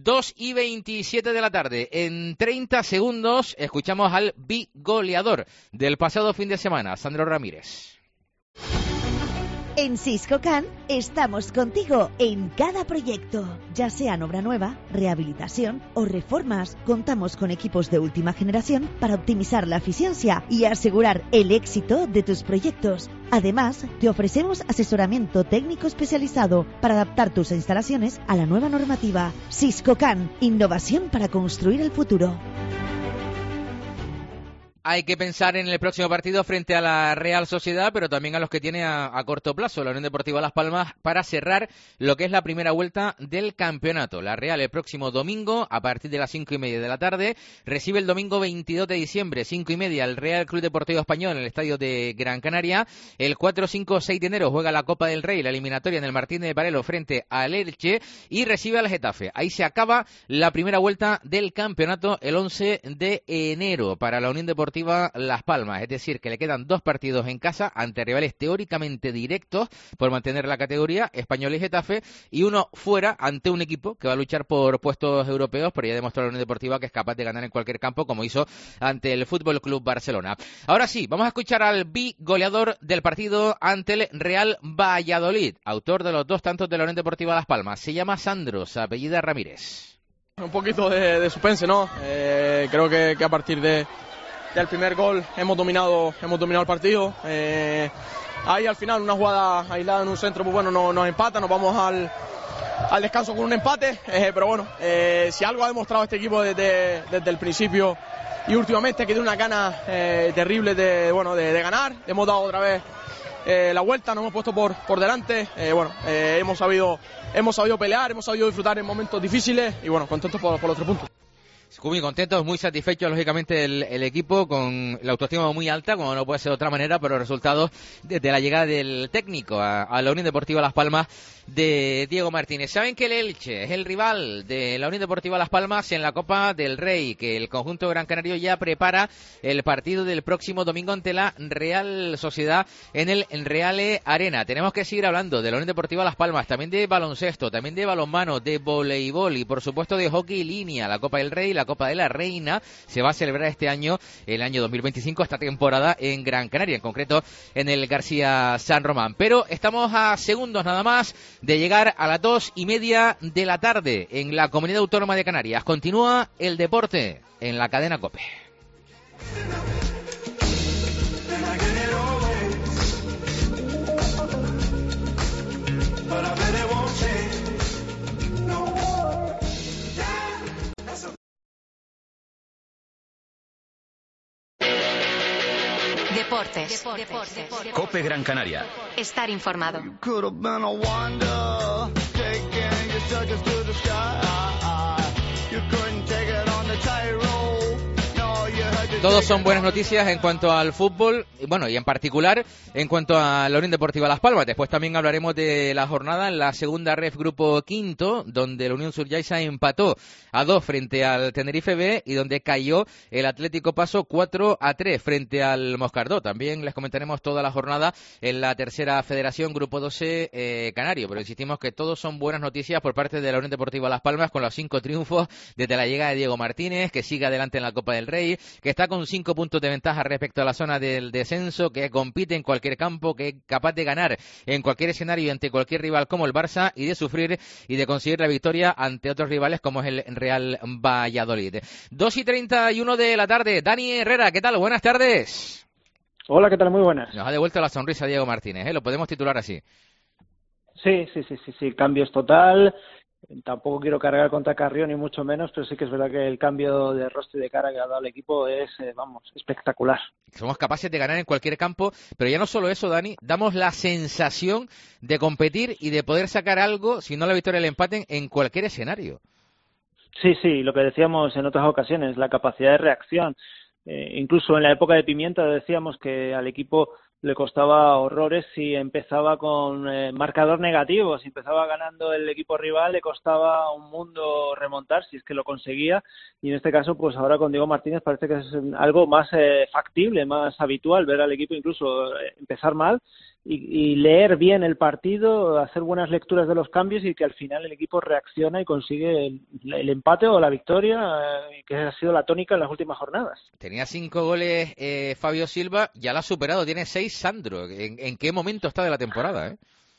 2:27 de la tarde. En 30 segundos escuchamos al bigoleador del pasado fin de semana, Sandro Ramírez. En Siscocan estamos contigo en cada proyecto, ya sean obra nueva, rehabilitación o reformas. Contamos con equipos de última generación para optimizar la eficiencia y asegurar el éxito de tus proyectos. Además, te ofrecemos asesoramiento técnico especializado para adaptar tus instalaciones a la nueva normativa. Siscocan, innovación para construir el futuro. Hay que pensar en el próximo partido frente a la Real Sociedad, pero también a los que tiene a corto plazo, la Unión Deportiva Las Palmas, para cerrar lo que es la primera vuelta del campeonato. La Real el próximo domingo, a partir de las 5:30 de la tarde, recibe el domingo 22 de diciembre, 5:30, el Real Club Deportivo Español en el Estadio de Gran Canaria. El 4, 5, 6 de enero juega la Copa del Rey, la eliminatoria en el Martínez de Parelo frente al Elche, y recibe al Getafe. Ahí se acaba la primera vuelta del campeonato el 11 de enero para la Unión Deportiva Las Palmas, es decir, que le quedan 2 partidos en casa ante rivales teóricamente directos por mantener la categoría, Español y Getafe, y uno fuera ante un equipo que va a luchar por puestos europeos, pero ya demostró la Unión Deportiva que es capaz de ganar en cualquier campo, como hizo ante el Fútbol Club Barcelona. Ahora sí, vamos a escuchar al bigoleador del partido ante el Real Valladolid, autor de los 2 tantos de la Unión Deportiva Las Palmas. Se llama Sandro, se apellida Ramírez. Un poquito de suspense, ¿no? Creo que a partir del primer gol hemos dominado el partido. Ahí al final una jugada aislada en un centro, pues bueno, nos empata, nos vamos al descanso con un empate, pero bueno, si algo ha demostrado este equipo desde el principio y últimamente, que tiene una gana terrible de ganar. Hemos dado otra vez la vuelta, nos hemos puesto por delante, hemos sabido pelear, hemos sabido disfrutar en momentos difíciles y bueno, contentos por los 3 puntos. Muy contentos, muy satisfechos, lógicamente, el equipo, con la autoestima muy alta, como no puede ser de otra manera, pero resultados desde la llegada del técnico a la Unión Deportiva Las Palmas de Diego Martínez. Saben que el Elche es el rival de la Unión Deportiva Las Palmas en la Copa del Rey, que el conjunto gran canario ya prepara el partido del próximo domingo ante la Real Sociedad en el Reale Arena. Tenemos que seguir hablando de la Unión Deportiva Las Palmas, también de baloncesto, también de balonmano, de voleibol y por supuesto de hockey línea, la Copa del Rey, la la Copa de la Reina se va a celebrar este año, el año 2025, esta temporada en Gran Canaria, en concreto en el García San Román. Pero estamos a segundos nada más de llegar a las 2:30 de la tarde en la Comunidad Autónoma de Canarias. Continúa el deporte en la cadena COPE. Deportes. COPE Gran Canaria. Estar informado. Todos son buenas noticias en cuanto al fútbol, bueno, y en particular en cuanto a la Unión Deportiva Las Palmas. Después también hablaremos de la jornada en la segunda ref Grupo Quinto, donde la Unión Suryaisa empató a 2 frente al Tenerife B y donde cayó el Atlético Paso 4-3 frente al Moscardó. También les comentaremos toda la jornada en la tercera federación Grupo 12 Canario, pero insistimos que todos son buenas noticias por parte de la Unión Deportiva Las Palmas, con los 5 triunfos desde la llegada de Diego Martínez, que sigue adelante en la Copa del Rey, que está con 5 puntos de ventaja respecto a la zona del descenso, que compite en cualquier campo, que es capaz de ganar en cualquier escenario ante cualquier rival como el Barça y de sufrir y de conseguir la victoria ante otros rivales como es el Real Valladolid. 2:31 de la tarde. Dani Herrera, ¿qué tal? Buenas tardes. Hola, ¿qué tal? Muy buenas. Nos ha devuelto la sonrisa Diego Martínez, ¿eh? Lo podemos titular así. Sí, cambio es total. Tampoco quiero cargar contra Carrión ni mucho menos, pero sí que es verdad que el cambio de rostro y de cara que ha dado el equipo es, espectacular. Somos capaces de ganar en cualquier campo, pero ya no solo eso, Dani, damos la sensación de competir y de poder sacar algo, si no la victoria el empate, en cualquier escenario. Sí, lo que decíamos en otras ocasiones, la capacidad de reacción. Incluso en la época de Pimienta decíamos que al equipo le costaba horrores si empezaba con marcador negativo, si empezaba ganando el equipo rival le costaba un mundo remontar, si es que lo conseguía, y en este caso pues ahora con Diego Martínez parece que es algo más factible, más habitual ver al equipo incluso empezar mal y leer bien el partido, hacer buenas lecturas de los cambios y que al final el equipo reacciona y consigue el empate o la victoria, que ha sido la tónica en las últimas jornadas. Tenía 5 goles Fabio Silva, ya lo ha superado, tiene 6 Sandro. ¿En qué momento está de la temporada?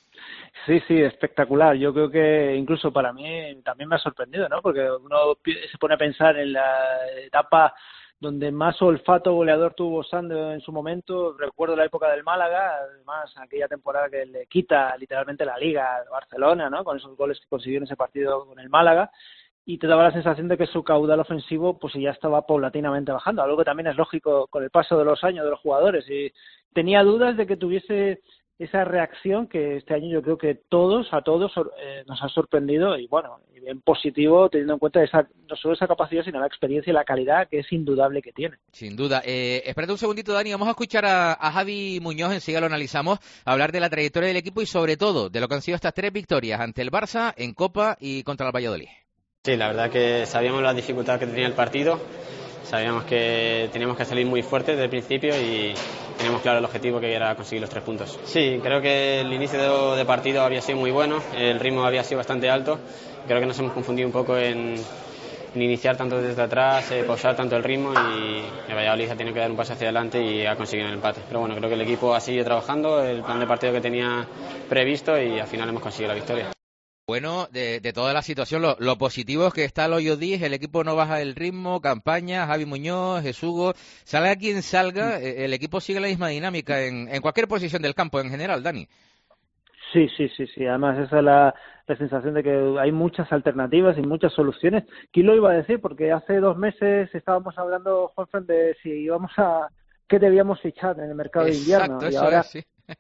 Sí, espectacular. Yo creo que incluso para mí también me ha sorprendido, ¿no? Porque uno se pone a pensar en la etapa donde más olfato goleador tuvo Sandro en su momento. Recuerdo la época del Málaga, además aquella temporada que le quita literalmente la Liga al Barcelona, ¿no? Con esos goles que consiguió en ese partido con el Málaga, y te daba la sensación de que su caudal ofensivo pues ya estaba paulatinamente bajando, algo que también es lógico con el paso de los años de los jugadores, y tenía dudas de que tuviese esa reacción que este año yo creo que a todos nos ha sorprendido, y bueno, en positivo teniendo en cuenta no solo esa capacidad sino la experiencia y la calidad que es indudable que tiene. Sin duda. Espérate un segundito, Dani, vamos a escuchar a Javi Muñoz, enseguida lo analizamos, hablar de la trayectoria del equipo y sobre todo de lo que han sido estas 3 victorias ante el Barça en Copa y contra el Valladolid. Sí, la verdad que sabíamos la dificultad que tenía el partido, sabíamos que teníamos que salir muy fuertes desde el principio y teníamos claro el objetivo, que era conseguir los 3 puntos. Sí, creo que el inicio de partido había sido muy bueno, el ritmo había sido bastante alto, creo que nos hemos confundido un poco en iniciar tanto desde atrás, pausar tanto el ritmo, y el Valladolid ha tenido que dar un paso hacia adelante y ha conseguido el empate. Pero bueno, creo que el equipo ha seguido trabajando el plan de partido que tenía previsto y al final hemos conseguido la victoria. Bueno, de toda la situación, lo positivo es que está el Hoyo 10, el equipo no baja el ritmo, Campaña, Javi Muñoz, Jesús, salga quien salga, el equipo sigue la misma dinámica en cualquier posición del campo en general, Dani. Sí, además esa es la sensación de que hay muchas alternativas y muchas soluciones. ¿Quién lo iba a decir? Porque hace 2 meses estábamos hablando, Juanfran, de si qué debíamos fichar en el mercado de invierno. Exacto, eso es, sí.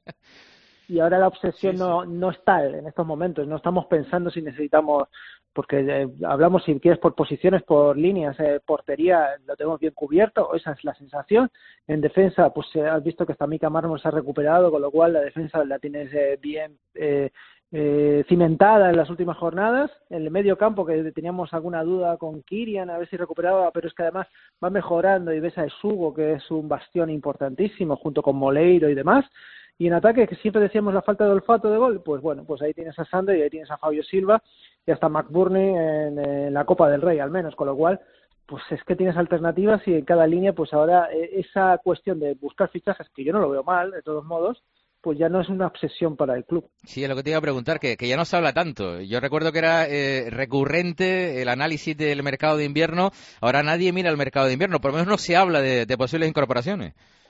Y ahora la obsesión no es tal en estos momentos, no estamos pensando si necesitamos, porque hablamos si quieres por posiciones, por líneas, portería lo tenemos bien cubierto, esa es la sensación. En defensa, pues has visto que hasta Mika Mármol se ha recuperado, con lo cual la defensa la tienes bien cimentada en las últimas jornadas. En el medio campo, que teníamos alguna duda con Kirian, a ver si recuperaba, pero es que además va mejorando y ves a Esugo, que es un bastión importantísimo, junto con Moleiro y demás. Y en ataque, que siempre decíamos la falta de olfato de gol, pues bueno, pues ahí tienes a Sandro y ahí tienes a Fabio Silva y hasta McBurney en la Copa del Rey, al menos, con lo cual pues es que tienes alternativas y en cada línea, pues ahora esa cuestión de buscar fichajes, que yo no lo veo mal, de todos modos, pues ya no es una obsesión para el club. Sí, es lo que te iba a preguntar, que ya no se habla tanto. Yo recuerdo que era recurrente el análisis del mercado de invierno. Ahora nadie mira el mercado de invierno, por lo menos no se habla de posibles incorporaciones.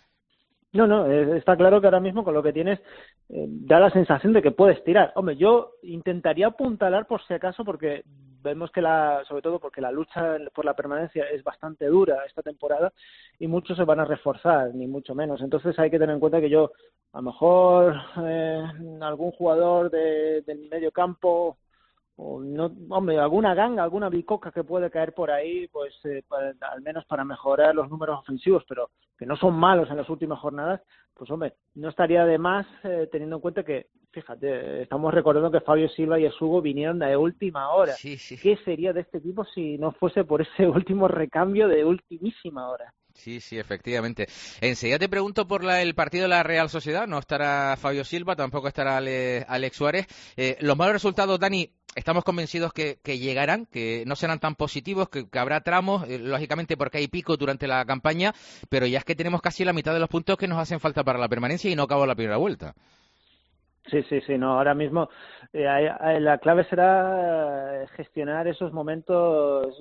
No, está claro que ahora mismo con lo que tienes da la sensación de que puedes tirar. Hombre, yo intentaría apuntalar por si acaso, porque vemos que sobre todo porque la lucha por la permanencia es bastante dura esta temporada y muchos se van a reforzar, ni mucho menos. Entonces hay que tener en cuenta que yo, a lo mejor algún jugador del medio campo, o no, hombre, alguna ganga, alguna bicoca que puede caer por ahí, pues al menos para mejorar los números ofensivos, pero que no son malos en las últimas jornadas, pues hombre, no estaría de más teniendo en cuenta que, fíjate, estamos recordando que Fabio Silva y Esugo vinieron de última hora. Sí, sí. ¿Qué sería de este equipo si no fuese por ese último recambio de ultimísima hora? Sí, efectivamente. Enseguida te pregunto por el partido de la Real Sociedad. No estará Fabio Silva, tampoco estará Alex Suárez. Los malos resultados, Dani, estamos convencidos que llegarán, que no serán tan positivos, que habrá tramos, lógicamente porque hay pico durante la campaña, pero ya es que tenemos casi la mitad de los puntos que nos hacen falta para la permanencia y no acabó la primera vuelta. Sí, no, ahora mismo la clave será gestionar esos momentos,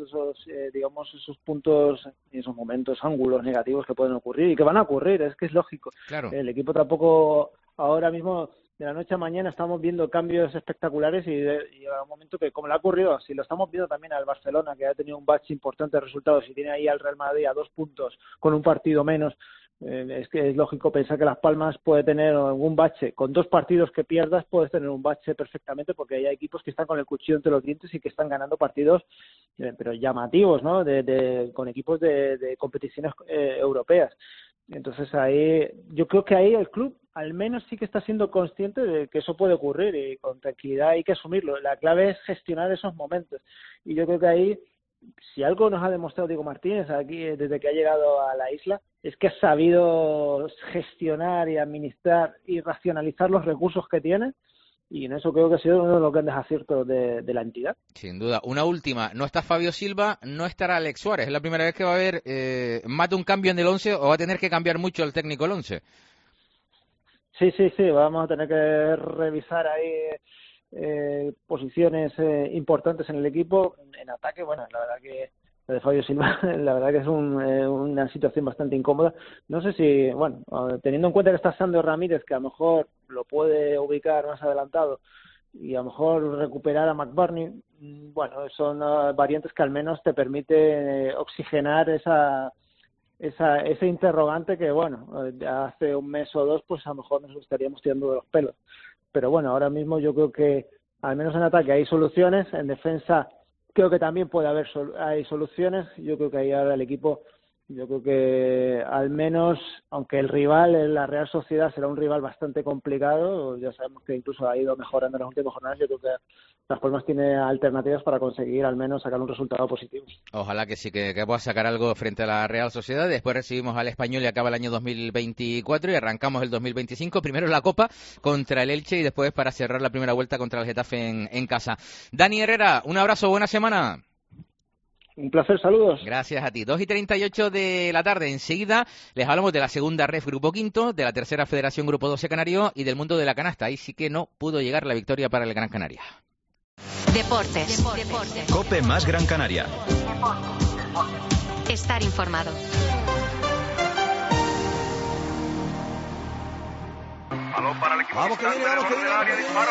esos puntos, esos momentos, ángulos negativos que pueden ocurrir y que van a ocurrir, es que es lógico. Claro. El equipo tampoco, ahora mismo, de la noche a mañana estamos viendo cambios espectaculares y llega un momento que, como le ha ocurrido, si lo estamos viendo también al Barcelona, que ha tenido un bache importante de resultados y tiene ahí al Real Madrid a 2 puntos con un partido menos, es que es lógico pensar que Las Palmas puede tener algún bache. Con 2 partidos que pierdas puedes tener un bache perfectamente, porque hay equipos que están con el cuchillo entre los dientes y que están ganando partidos pero llamativos, ¿no? Con equipos de competiciones europeas. Entonces ahí, yo creo que ahí el club al menos sí que está siendo consciente de que eso puede ocurrir y con tranquilidad hay que asumirlo. La clave es gestionar esos momentos y yo creo que ahí, si algo nos ha demostrado Diego Martínez aquí desde que ha llegado a la isla, es que ha sabido gestionar y administrar y racionalizar los recursos que tiene, y en eso creo que ha sido uno de los grandes aciertos de la entidad. Sin duda. Una última, no está Fabio Silva, no estará Alex Suárez. ¿Es la primera vez que va a haber más de un cambio en el 11 o va a tener que cambiar mucho el técnico el 11? Sí, vamos a tener que revisar ahí posiciones importantes en el equipo. En ataque, bueno, la verdad que lo de Fabio Silva, la verdad que es una situación bastante incómoda. No sé si, bueno, teniendo en cuenta que está Sandro Ramírez, que a lo mejor lo puede ubicar más adelantado, y a lo mejor recuperar a McBurney, bueno, son variantes que al menos te permite oxigenar ese interrogante que, bueno, hace un mes o 2, pues a lo mejor nos estaríamos tirando de los pelos. Pero bueno, ahora mismo yo creo que, al menos en ataque hay soluciones, en defensa creo que también puede haber hay soluciones. Yo creo que ahí ahora el equipo, yo creo que al menos, aunque el rival, la Real Sociedad, será un rival bastante complicado, ya sabemos que incluso ha ido mejorando en las últimas jornadas, yo creo que Las Palmas tiene alternativas para conseguir al menos sacar un resultado positivo. Ojalá que sí, que pueda sacar algo frente a la Real Sociedad. Después recibimos al Español y acaba el año 2024 y arrancamos el 2025. Primero la Copa contra el Elche y después para cerrar la primera vuelta contra el Getafe en casa. Dani Herrera, un abrazo, buena semana. Un placer, saludos. Gracias a ti. 2:38 de la tarde. Enseguida les hablamos de la segunda ref Grupo Quinto, de la tercera Federación Grupo 12 Canario y del mundo de la canasta. Ahí sí que no pudo llegar la victoria para el Gran Canaria. Deportes. COPE más Gran Canaria. Estar informado. Balón para el equipo. Vamos que viene, vamos que viene. Disparo,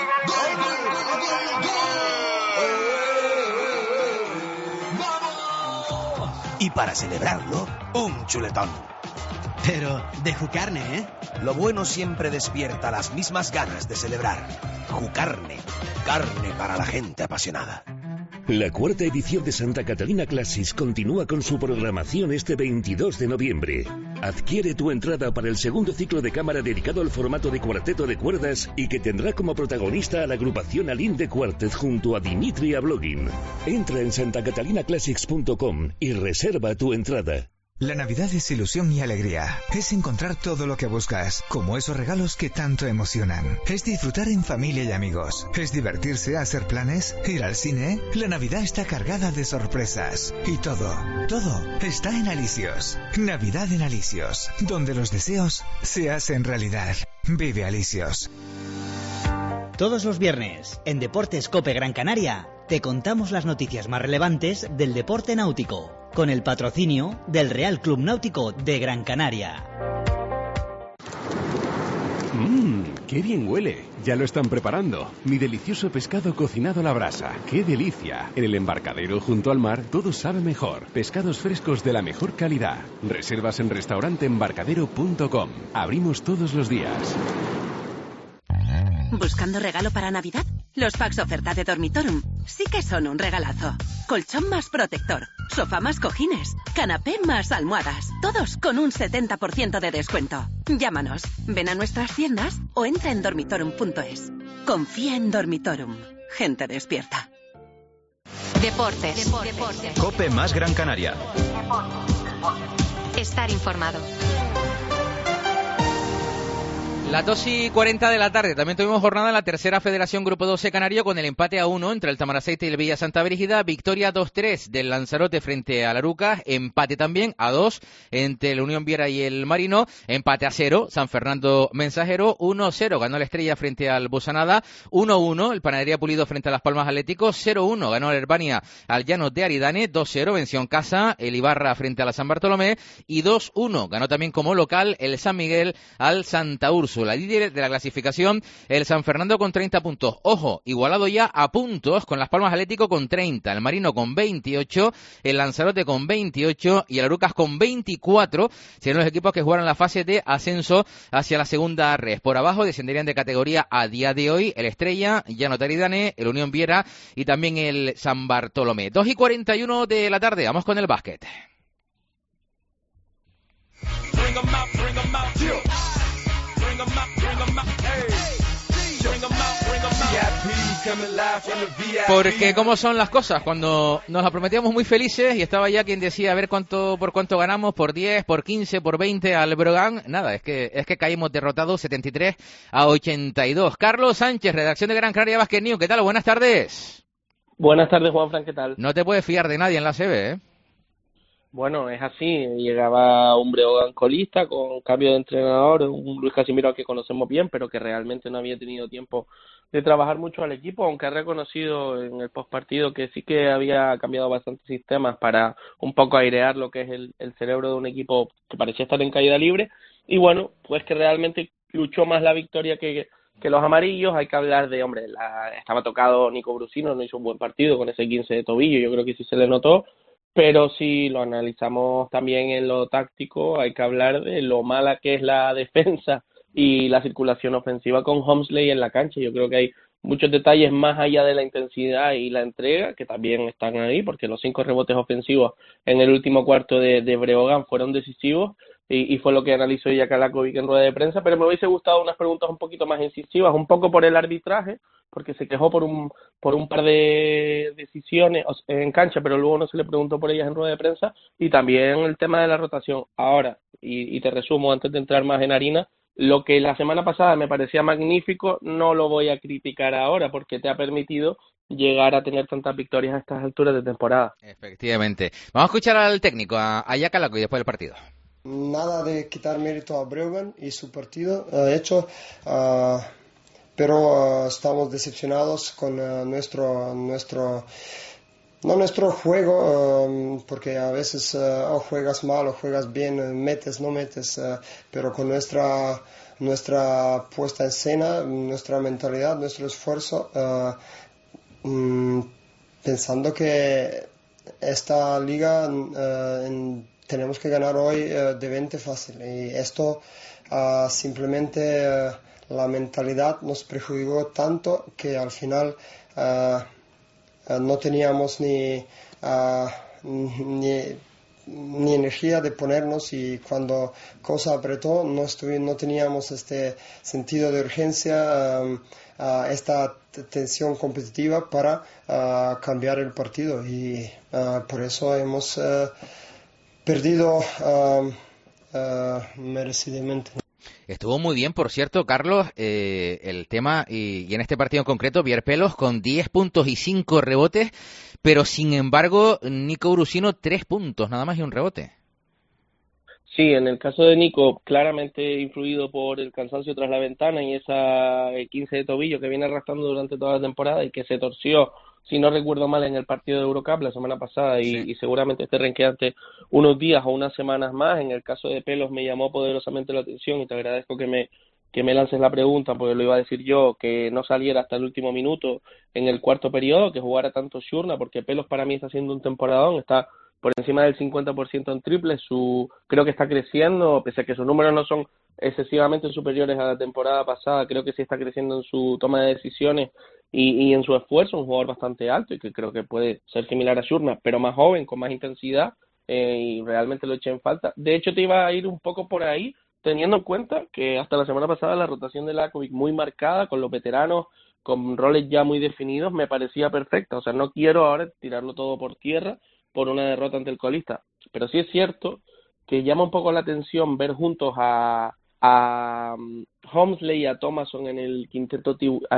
Y para celebrarlo, un chuletón. Pero de Jucarne, ¿eh? Lo bueno siempre despierta las mismas ganas de celebrar. Jucarne, carne para la gente apasionada. La 4ª edición de Santa Catalina Classics continúa con su programación este 22 de noviembre. Adquiere tu entrada para el segundo ciclo de cámara dedicado al formato de cuarteto de cuerdas y que tendrá como protagonista a la agrupación Alinde Quartet junto a Dimitri Ablogin. Entra en santacatalinaclassics.com y reserva tu entrada. La Navidad es ilusión y alegría. Es encontrar todo lo que buscas, como esos regalos que tanto emocionan. Es disfrutar en familia y amigos. Es divertirse, hacer planes, ir al cine. La Navidad está cargada de sorpresas. Y todo está en Alicios. Navidad en Alicios, donde los deseos se hacen realidad. Vive Alicios. Todos los viernes, en Deportes COPE Gran Canaria, te contamos las noticias más relevantes del deporte náutico, con el patrocinio del Real Club Náutico de Gran Canaria. ¡Qué bien huele! Ya lo están preparando. Mi delicioso pescado cocinado a la brasa. ¡Qué delicia! En el embarcadero junto al mar todo sabe mejor. Pescados frescos de la mejor calidad. Reservas en restauranteembarcadero.com. Abrimos todos los días. ¿Buscando regalo para Navidad? Los packs oferta de Dormitorum sí que son un regalazo. Colchón más protector, sofá más cojines, canapé más almohadas. Todos con un 70% de descuento. Llámanos, ven a nuestras tiendas o entra en dormitorum.es. Confía en Dormitorum. Gente despierta. Deportes. COPE más Gran Canaria. Estar informado. Las 2:40 de la tarde. También tuvimos jornada en la tercera Federación Grupo 12 Canario con el empate a 1 entre el Tamaraceite y el Villa Santa Brígida. Victoria 2-3 del Lanzarote frente a la Arucas. Empate también a 2 entre el Unión Viera y el Marino. Empate a 0 San Fernando Mensajero. 1-0 ganó la Estrella frente al Busanada. 1-1 el Panadería Pulido frente a Las Palmas Atlético. 0-1 ganó el Herbania al Llano de Aridane. 2-0 venció en casa el Ibarra frente a la San Bartolomé. Y 2-1 ganó también como local el San Miguel al Santa Úrsula. La líder de la clasificación, el San Fernando con 30 puntos. Ojo, igualado ya a puntos con Las Palmas Atlético con 30, el Marino con 28, el Lanzarote con 28 y el Arucas con 24. Serán los equipos que jugaron la fase de ascenso hacia la segunda red. Por abajo descenderían de categoría a día de hoy el Estrella, Llano de Aridane, el Unión Viera y también el San Bartolomé. 2:41 de la tarde, vamos con el básquet. Porque cómo son las cosas, cuando nos la prometíamos muy felices y estaba ya quien decía a ver por cuánto ganamos, por 10, por 15, por 20 al Brogan, nada, es que caímos derrotados 73-82. Carlos Sánchez, redacción de Gran Canaria Basket News, ¿qué tal? Buenas tardes. Buenas tardes, Juanfran, ¿qué tal? No te puedes fiar de nadie en la CB, ¿eh? Bueno, es así, llegaba un Breogán colista con cambio de entrenador, un Luis Casimiro al que conocemos bien, pero que realmente no había tenido tiempo de trabajar mucho al equipo, aunque ha reconocido en el postpartido que sí que había cambiado bastantes sistemas para un poco airear lo que es el cerebro de un equipo que parecía estar en caída libre, y bueno, pues que realmente luchó más la victoria que los amarillos. Hay que hablar de, hombre, estaba tocado Nico Brusino, no hizo un buen partido con ese 15 de tobillo, yo creo que sí se le notó. Pero si lo analizamos también en lo táctico, hay que hablar de lo mala que es la defensa y la circulación ofensiva con Homsley en la cancha. Yo creo que hay muchos detalles más allá de la intensidad y la entrega que también están ahí, porque los 5 rebotes ofensivos en el último cuarto de Breogán fueron decisivos y fue lo que analizó Ilya Lakovic en rueda de prensa. Pero me hubiese gustado unas preguntas un poquito más incisivas, un poco por el arbitraje, porque se quejó por un par de decisiones en cancha, pero luego no se le preguntó por ellas en rueda de prensa, y también el tema de la rotación. Ahora, y te resumo antes de entrar más en harina, lo que la semana pasada me parecía magnífico, no lo voy a criticar ahora, porque te ha permitido llegar a tener tantas victorias a estas alturas de temporada. Efectivamente. Vamos a escuchar al técnico, a Ilya Lakovic, después del partido. Nada de quitar mérito a Breogán y su partido hecho, pero estamos decepcionados con nuestro juego, porque a veces o juegas mal o juegas bien, metes, no metes, pero con nuestra puesta en escena, nuestra mentalidad, nuestro esfuerzo, pensando que esta liga tenemos que ganar hoy de 20 fácil, y esto simplemente la mentalidad nos perjudicó tanto que al final no teníamos ni energía de ponernos, y cuando cosa apretó no teníamos este sentido de urgencia, esta tensión competitiva para cambiar el partido, y por eso hemos perdido merecidamente. Estuvo muy bien, por cierto, Carlos, el tema, y en este partido en concreto, Bierpelos con 10 puntos y 5 rebotes, pero sin embargo, Nico Brusino 3 puntos, nada más y un rebote. Sí, en el caso de Nico, claramente influido por el cansancio tras la ventana y esa 15 de tobillo que viene arrastrando durante toda la temporada y que se torció, si no recuerdo mal, en el partido de Eurocup la semana pasada y seguramente esté renqueante unos días o unas semanas más. En el caso de Pelos me llamó poderosamente la atención y te agradezco que me lances la pregunta, porque lo iba a decir yo, que no saliera hasta el último minuto en el cuarto periodo, que jugara tanto Shurna, porque Pelos para mí está haciendo un temporadón, está por encima del 50% en triples, creo que está creciendo, pese a que sus números no son excesivamente superiores a la temporada pasada, creo que sí está creciendo en su toma de decisiones y en su esfuerzo, un jugador bastante alto y que creo que puede ser similar a Shurna, pero más joven, con más intensidad, y realmente lo eché en falta. De hecho, te iba a ir un poco por ahí, teniendo en cuenta que hasta la semana pasada la rotación de Lakovic muy marcada, con los veteranos, con roles ya muy definidos, me parecía perfecta. O sea, no quiero ahora tirarlo todo por tierra por una derrota ante el colista, pero sí es cierto que llama un poco la atención ver juntos a Holmesley y a Thomason en el quinteto,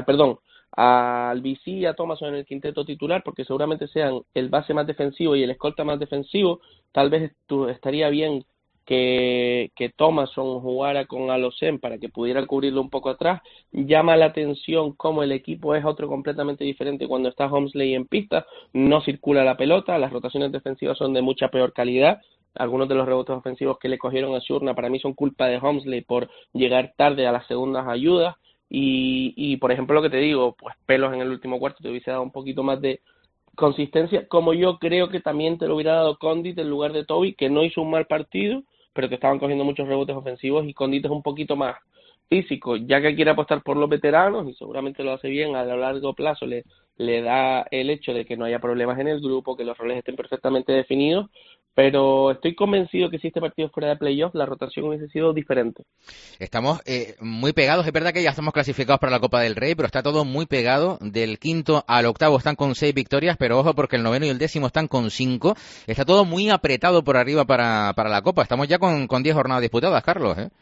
al BC y a Thomason en el quinteto titular, porque seguramente sean el base más defensivo y el escolta más defensivo. Tal vez estaría bien que Thomason jugara con Alocen para que pudiera cubrirlo un poco atrás. Llama la atención cómo el equipo es otro completamente diferente cuando está Holmesley en pista, no circula la pelota, las rotaciones defensivas son de mucha peor calidad. Algunos de los rebotes ofensivos que le cogieron a Shurna para mí son culpa de Holmesley por llegar tarde a las segundas ayudas y por ejemplo lo que te digo, pues Pelos en el último cuarto te hubiese dado un poquito más de consistencia, como yo creo que también te lo hubiera dado Condit en lugar de Toby, que no hizo un mal partido, pero que estaban cogiendo muchos rebotes ofensivos, y Condit es un poquito más físico, ya que quiere apostar por los veteranos y seguramente lo hace bien. A lo largo plazo le da el hecho de que no haya problemas en el grupo, que los roles estén perfectamente definidos, pero estoy convencido que si este partido fuera de playoff la rotación hubiese sido diferente. Estamos muy pegados, es verdad que ya estamos clasificados para la Copa del Rey, pero está todo muy pegado. Del quinto al octavo están con 6 victorias, pero ojo porque el noveno y el décimo están con 5. Está todo muy apretado por arriba para la Copa. Estamos ya con 10 jornadas disputadas, Carlos, ¿eh?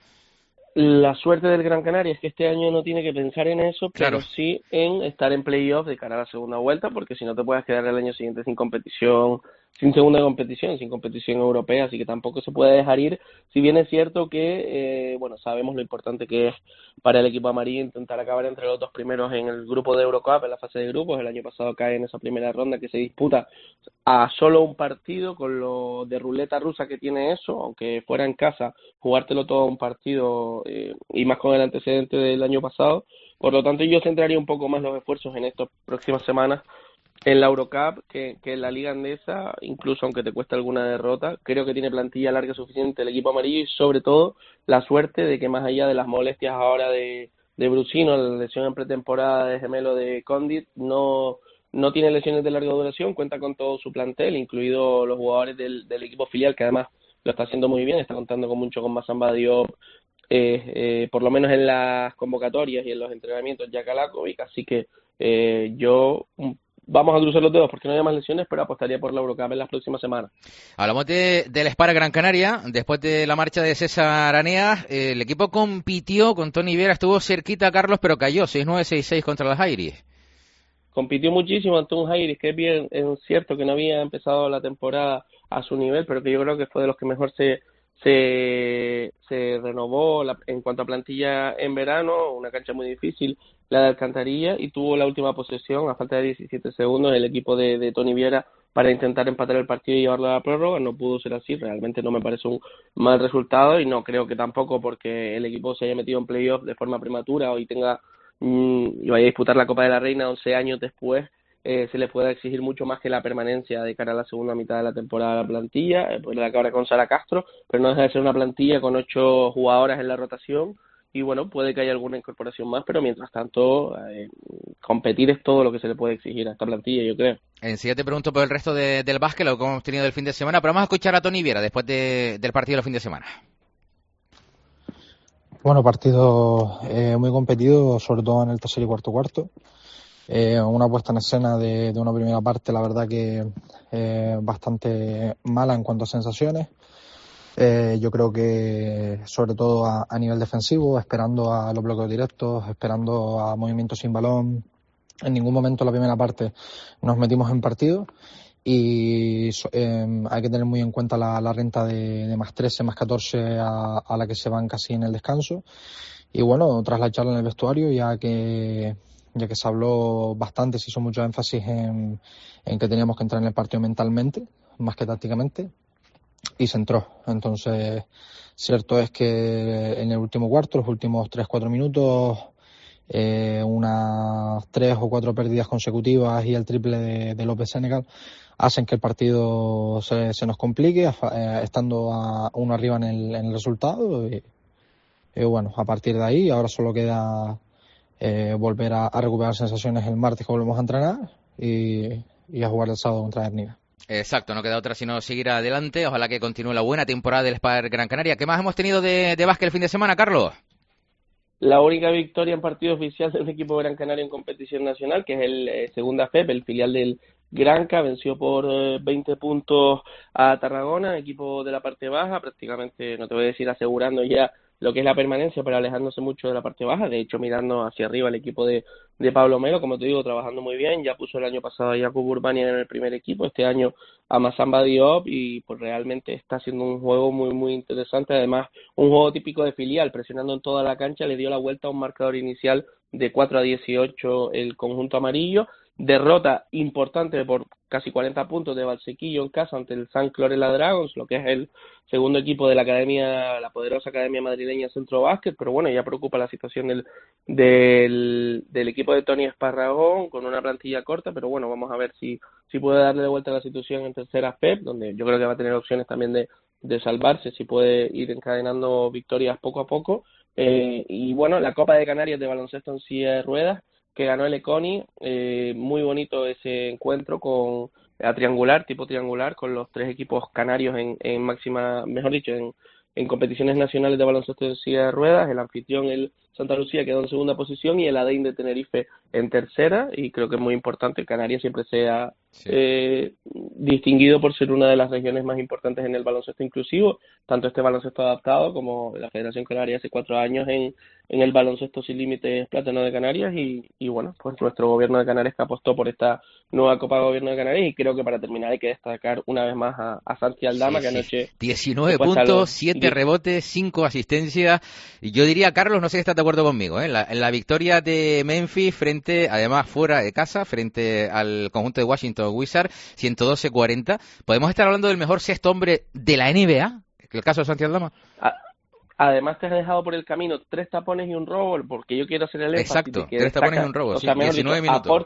La suerte del Gran Canaria es que este año no tiene que pensar en eso, claro, pero sí en estar en playoff de cara a la segunda vuelta, porque si no te puedes quedar el año siguiente sin competición, sin segunda competición, sin competición europea, así que tampoco se puede dejar ir. Si bien es cierto que, sabemos lo importante que es para el equipo amarillo intentar acabar entre los dos primeros en el grupo de Eurocup, en la fase de grupos. El año pasado cae en esa primera ronda que se disputa a solo un partido, con lo de ruleta rusa que tiene eso, aunque fuera en casa, jugártelo todo a un partido, y más con el antecedente del año pasado. Por lo tanto, yo centraría un poco más los esfuerzos en estas próximas semanas en la Eurocup que en la Liga Andesa, incluso aunque te cueste alguna derrota. Creo que tiene plantilla larga suficiente el equipo amarillo, y sobre todo la suerte de que, más allá de las molestias ahora de Brusino, la lesión en pretemporada de gemelo de Condit, no tiene lesiones de larga duración, cuenta con todo su plantel, incluido los jugadores del equipo filial, que además lo está haciendo muy bien, está contando con Massamba Diop, por lo menos en las convocatorias y en los entrenamientos, Jack Alakovic, así que vamos a cruzar los dedos porque no haya más lesiones, pero apostaría por la Eurocup en las próximas semanas. Hablamos del Spar Gran Canaria. Después de la marcha de César Aranea, el equipo compitió con Tony Viera, estuvo cerquita, Carlos, pero cayó 6-9, 6-6 contra las Jairis. Compitió muchísimo ante un Jairis que es cierto que no había empezado la temporada a su nivel, pero que yo creo que fue de los que mejor se renovó en cuanto a plantilla en verano. Una cancha muy difícil, la de Alcantarilla, y tuvo la última posesión a falta de 17 segundos el equipo de Tony Viera para intentar empatar el partido y llevarlo a la prórroga. No pudo ser así, realmente no me parece un mal resultado, y no creo que tampoco porque el equipo se haya metido en playoff de forma prematura y vaya a disputar la Copa de la Reina 11 años después, se le puede exigir mucho más que la permanencia de cara a la segunda mitad de la temporada a la plantilla. Pues la acaba con Sara Castro, pero no deja de ser una plantilla con 8 jugadoras en la rotación, y puede que haya alguna incorporación más, pero mientras tanto competir es todo lo que se le puede exigir a esta plantilla, yo creo. Enseguida te pregunto por el resto del básquet, lo que hemos tenido el fin de semana, pero vamos a escuchar a Tony Viera después del partido del fin de semana. Bueno, partido muy competido, sobre todo en el tercer y cuarto. Una puesta en escena de una primera parte, la verdad que bastante mala en cuanto a sensaciones. Yo creo que sobre todo a nivel defensivo, esperando a los bloqueos directos, esperando a movimientos sin balón. En ningún momento en la primera parte nos metimos en partido y hay que tener muy en cuenta la renta de más 13, más 14 a la que se van casi en el descanso. Y bueno, tras la charla en el vestuario, ya que se habló bastante, se hizo mucho énfasis en que teníamos que entrar en el partido mentalmente, más que tácticamente, y se entró. Entonces, cierto es que en el último cuarto, los últimos 3-4 minutos, unas 3 o 4 pérdidas consecutivas y el triple de López Senegal hacen que el partido se nos complique, estando a uno arriba en el resultado. Y bueno, a partir de ahí, ahora solo queda volver a recuperar sensaciones el martes que volvemos a entrenar y a jugar el sábado contra Herniga. Exacto, no queda otra sino seguir adelante. Ojalá que continúe la buena temporada del Spar Gran Canaria. ¿Qué más hemos tenido de básquet el fin de semana, Carlos? La única victoria en partido oficial del equipo Gran Canaria en competición nacional, que es el Segunda FEP, el filial del Granca, venció por 20 puntos a Tarragona, equipo de la parte baja, prácticamente, no te voy a decir asegurando ya lo que es la permanencia, pero alejándose mucho de la parte baja, de hecho mirando hacia arriba el equipo de Pablo Melo, como te digo, trabajando muy bien, ya puso el año pasado a Jakub Urbanian en el primer equipo, este año a Massamba Diop, y pues realmente está haciendo un juego muy muy interesante, además un juego típico de filial, presionando en toda la cancha, le dio la vuelta a un marcador inicial de 4-18 el conjunto amarillo. Derrota importante por casi 40 puntos de Valsequillo en casa ante el San Clorela Dragons, lo que es el segundo equipo de la academia, la poderosa academia madrileña Centro Básquet, pero bueno, ya preocupa la situación del equipo de Tony Esparragón con una plantilla corta, pero bueno, vamos a ver si puede darle de vuelta a la situación en tercera FEP, donde yo creo que va a tener opciones también de salvarse, si puede ir encadenando victorias poco a poco. Y bueno, la Copa de Canarias de baloncesto en silla de ruedas, que ganó el Econi, muy bonito ese encuentro tipo triangular, con los 3 equipos canarios en máxima, mejor dicho, en competiciones nacionales de baloncesto en silla de ruedas, el anfitrión, el Santa Lucía, quedó en segunda posición y el ADEIN de Tenerife en tercera, y creo que es muy importante, Canarias siempre sea distinguido por ser una de las regiones más importantes en el baloncesto inclusivo, tanto este baloncesto adaptado como la Federación Canaria hace 4 años en el baloncesto sin límites plátano de Canarias, y bueno, pues nuestro gobierno de Canarias que apostó por esta nueva Copa de Gobierno de Canarias, y creo que para terminar hay que destacar una vez más a Santi Aldama, que anoche 19 puntos, 7 rebotes, 5 asistencias, y yo diría, Carlos, no sé si estás de acuerdo conmigo, en la victoria de Memphis además fuera de casa, frente al conjunto de Washington Wizards, 112-40. ¿Podemos estar hablando del mejor sexto hombre de la NBA? ¿El caso de Santi Aldama? Además te has dejado por el camino 3 tapones y un robo, porque yo quiero hacer el énfasis. Exacto, 3 tapones y un robo, sí, 19 minutos.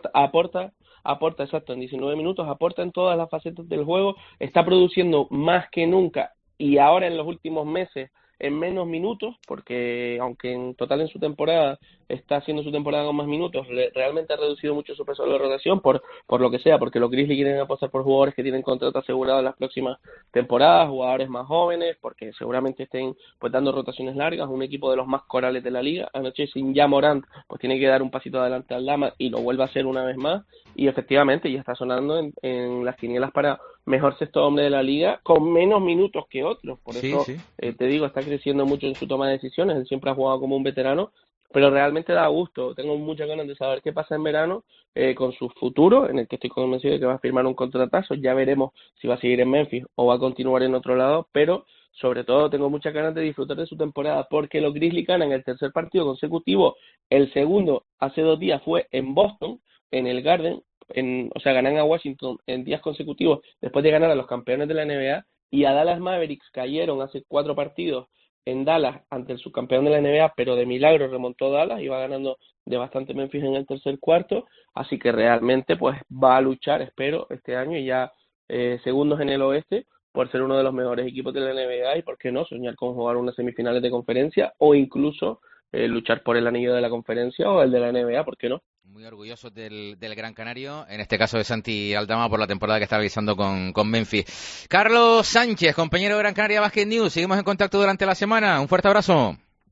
Aporta, exacto, en 19 minutos, aporta en todas las facetas del juego, está produciendo más que nunca, y ahora en los últimos meses en menos minutos, porque aunque en total en su temporada está haciendo su temporada con más minutos, realmente ha reducido mucho su peso de rotación por lo que sea, porque los Grizzlies quieren apostar por jugadores que tienen contrato asegurado en las próximas temporadas, jugadores más jóvenes, porque seguramente estén pues dando rotaciones largas, un equipo de los más corales de la liga. Anoche sin ya Morant pues tiene que dar un pasito adelante al Dama y lo vuelve a hacer una vez más, y efectivamente ya está sonando en las quinielas para mejor sexto hombre de la liga, con menos minutos que otros, por eso te digo, está creciendo mucho en su toma de decisiones, él siempre ha jugado como un veterano, pero realmente da gusto, tengo muchas ganas de saber qué pasa en verano con su futuro, en el que estoy convencido de que va a firmar un contratazo, ya veremos si va a seguir en Memphis o va a continuar en otro lado, pero sobre todo tengo muchas ganas de disfrutar de su temporada, porque los Grizzlies ganan el tercer partido consecutivo, el segundo hace 2 días fue en Boston, en el Garden, ganan a Washington en días consecutivos después de ganar a los campeones de la NBA, y a Dallas Mavericks cayeron hace 4 partidos en Dallas ante el subcampeón de la NBA, pero de milagro remontó Dallas y va ganando de bastante Memphis en el tercer cuarto, así que realmente pues va a luchar, espero, este año ya segundos en el oeste, por ser uno de los mejores equipos de la NBA, y por qué no soñar con jugar unas semifinales de conferencia o incluso luchar por el anillo de la conferencia o el de la NBA, ¿por qué no? Muy orgullosos del Gran Canario, en este caso de Santi Aldama, por la temporada que está realizando con Memphis. Carlos Sánchez, compañero de Gran Canaria Basket News, seguimos en contacto durante la semana. Un fuerte abrazo.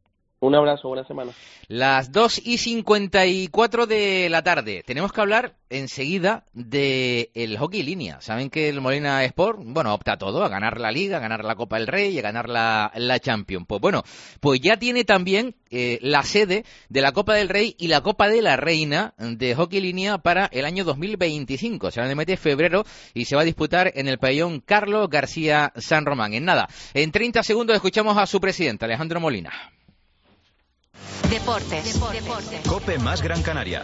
Un abrazo, buena semana. Las 2:54 de la tarde. Tenemos que hablar enseguida del hockey línea. Saben que el Molina Sport, opta a todo, a ganar la Liga, a ganar la Copa del Rey y a ganar la Champions. Pues ya tiene también la sede de la Copa del Rey y la Copa de la Reina de hockey línea para el año 2025. Se va a meter febrero y se va a disputar en el pabellón Carlos García San Román. En 30 segundos escuchamos a su presidente, Alejandro Molina. Deportes. COPE más Gran Canaria.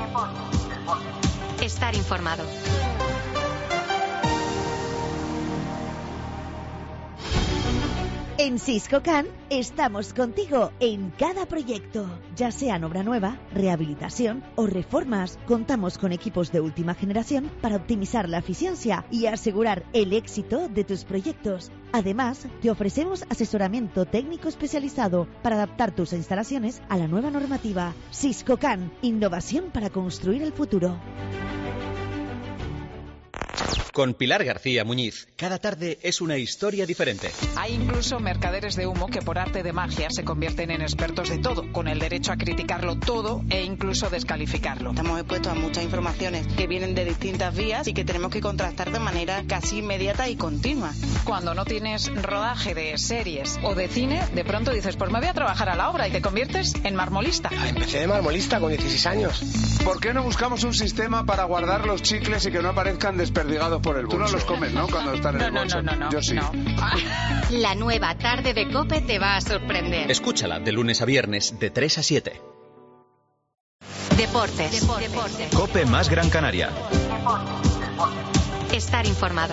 Estar informado. En Siscocan estamos contigo en cada proyecto, ya sea en obra nueva, rehabilitación o reformas. Contamos con equipos de última generación para optimizar la eficiencia y asegurar el éxito de tus proyectos. Además, te ofrecemos asesoramiento técnico especializado para adaptar tus instalaciones a la nueva normativa. Siscocan, innovación para construir el futuro. Con Pilar García Muñiz, cada tarde es una historia diferente. Hay incluso mercaderes de humo que por arte de magia se convierten en expertos de todo, con el derecho a criticarlo todo e incluso descalificarlo. Estamos expuestos a muchas informaciones que vienen de distintas vías y que tenemos que contrastar de manera casi inmediata y continua. Cuando no tienes rodaje de series o de cine, de pronto dices, pues me voy a trabajar a la obra y te conviertes en marmolista. Empecé de marmolista con 16 años. ¿Por qué no buscamos un sistema para guardar los chicles y que no aparezcan desperdigados por el bolso? Tú no los comes, ¿no? Cuando están en el bolso. No. Yo sí. No. La nueva tarde de COPE te va a sorprender. Escúchala de lunes a viernes de 3 a 7. Deportes. COPE más Gran Canaria. Estar informado.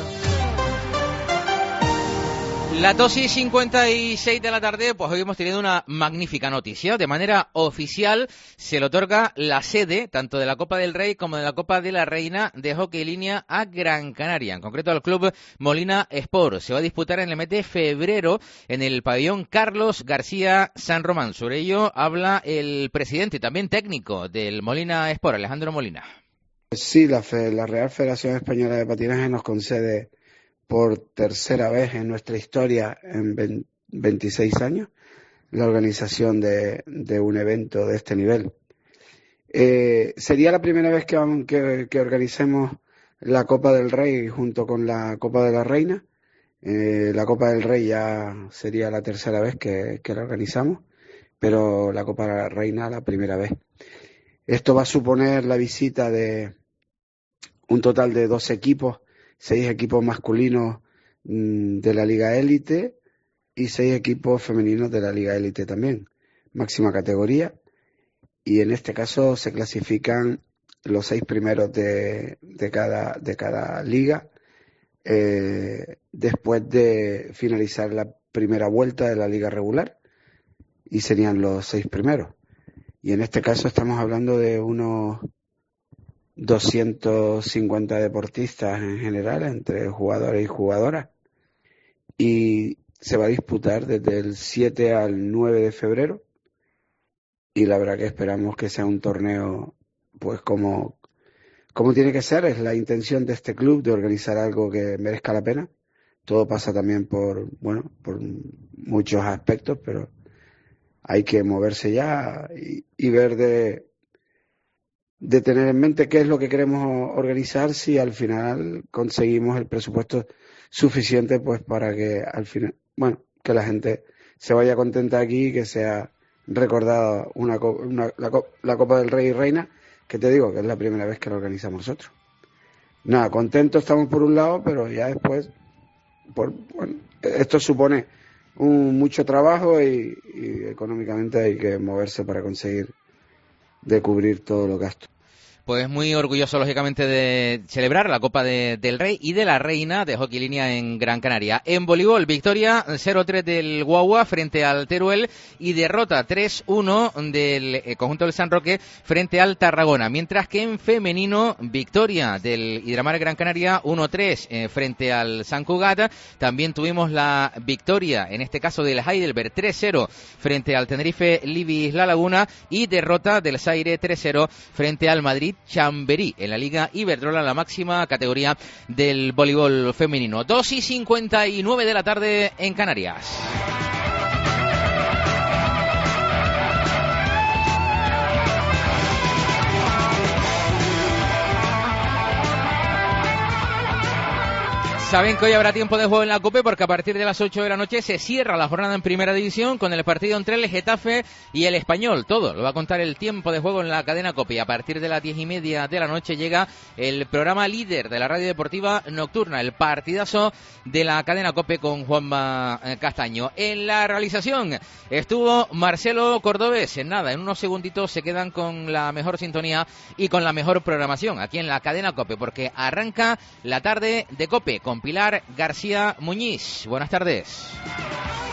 Las 2:56 de la tarde, pues hoy hemos tenido una magnífica noticia. De manera oficial se le otorga la sede tanto de la Copa del Rey como de la Copa de la Reina de hockey línea a Gran Canaria, en concreto al club Molina Sport. Se va a disputar en el mes de febrero en el pabellón Carlos García San Román. Sobre ello habla el presidente y también técnico del Molina Sport, Alejandro Molina. Sí, la Real Federación Española de Patinaje nos concede por tercera vez en nuestra historia, en 26 años, la organización de un evento de este nivel. Sería la primera vez que organicemos la Copa del Rey junto con la Copa de la Reina. La Copa del Rey ya sería la tercera vez que la organizamos, pero la Copa de la Reina la primera vez. Esto va a suponer la visita de un total de 12 equipos, 6 equipos masculinos de la Liga Élite y 6 equipos femeninos de la Liga Élite también, máxima categoría. Y en este caso se clasifican los 6 primeros de cada liga después de finalizar la primera vuelta de la liga regular, y serían los 6 primeros. Y en este caso estamos hablando de unos 250 deportistas en general, entre jugadores y jugadoras, y se va a disputar desde el 7 al 9 de febrero, y la verdad que esperamos que sea un torneo pues como tiene que ser. Es la intención de este club de organizar algo que merezca la pena. Todo pasa también por muchos aspectos, pero hay que moverse ya y ver de tener en mente qué es lo que queremos organizar, si al final conseguimos el presupuesto suficiente pues para que al final, que la gente se vaya contenta aquí y que sea recordada la Copa del Rey y Reina, que te digo que es la primera vez que la organizamos nosotros. Nada, contentos estamos por un lado, pero ya después, esto supone mucho trabajo y económicamente hay que moverse para conseguir de cubrir todos los gastos. Pues muy orgulloso, lógicamente, de celebrar la Copa del Rey y de la Reina de hockey línea en Gran Canaria. En voleibol, victoria 0-3 del Guagua frente al Teruel y derrota 3-1 del conjunto del San Roque frente al Tarragona. Mientras que en femenino, victoria del Hidramar Gran Canaria 1-3 frente al San Cugat. También tuvimos la victoria, en este caso del Heidelberg 3-0 frente al Tenerife Libis La Laguna, y derrota del Zaire 3-0 frente al Madrid Chamberí en la Liga Iberdrola, la máxima categoría del voleibol femenino. 2:59 de la tarde en Canarias. Saben que hoy habrá tiempo de juego en la COPE porque a partir de las 8 de la noche se cierra la jornada en Primera División con el partido entre el Getafe y el Español. Todo lo va a contar el tiempo de juego en la cadena COPE. Y a partir de las 10:30 de la noche llega el programa líder de la radio deportiva nocturna, el partidazo de la cadena COPE con Juanma Castaño. En la realización estuvo Marcelo Cordobés. En nada, en unos segunditos se quedan con la mejor sintonía y con la mejor programación aquí en la cadena COPE porque arranca la tarde de COPE con Pilar García Muñiz. Buenas tardes.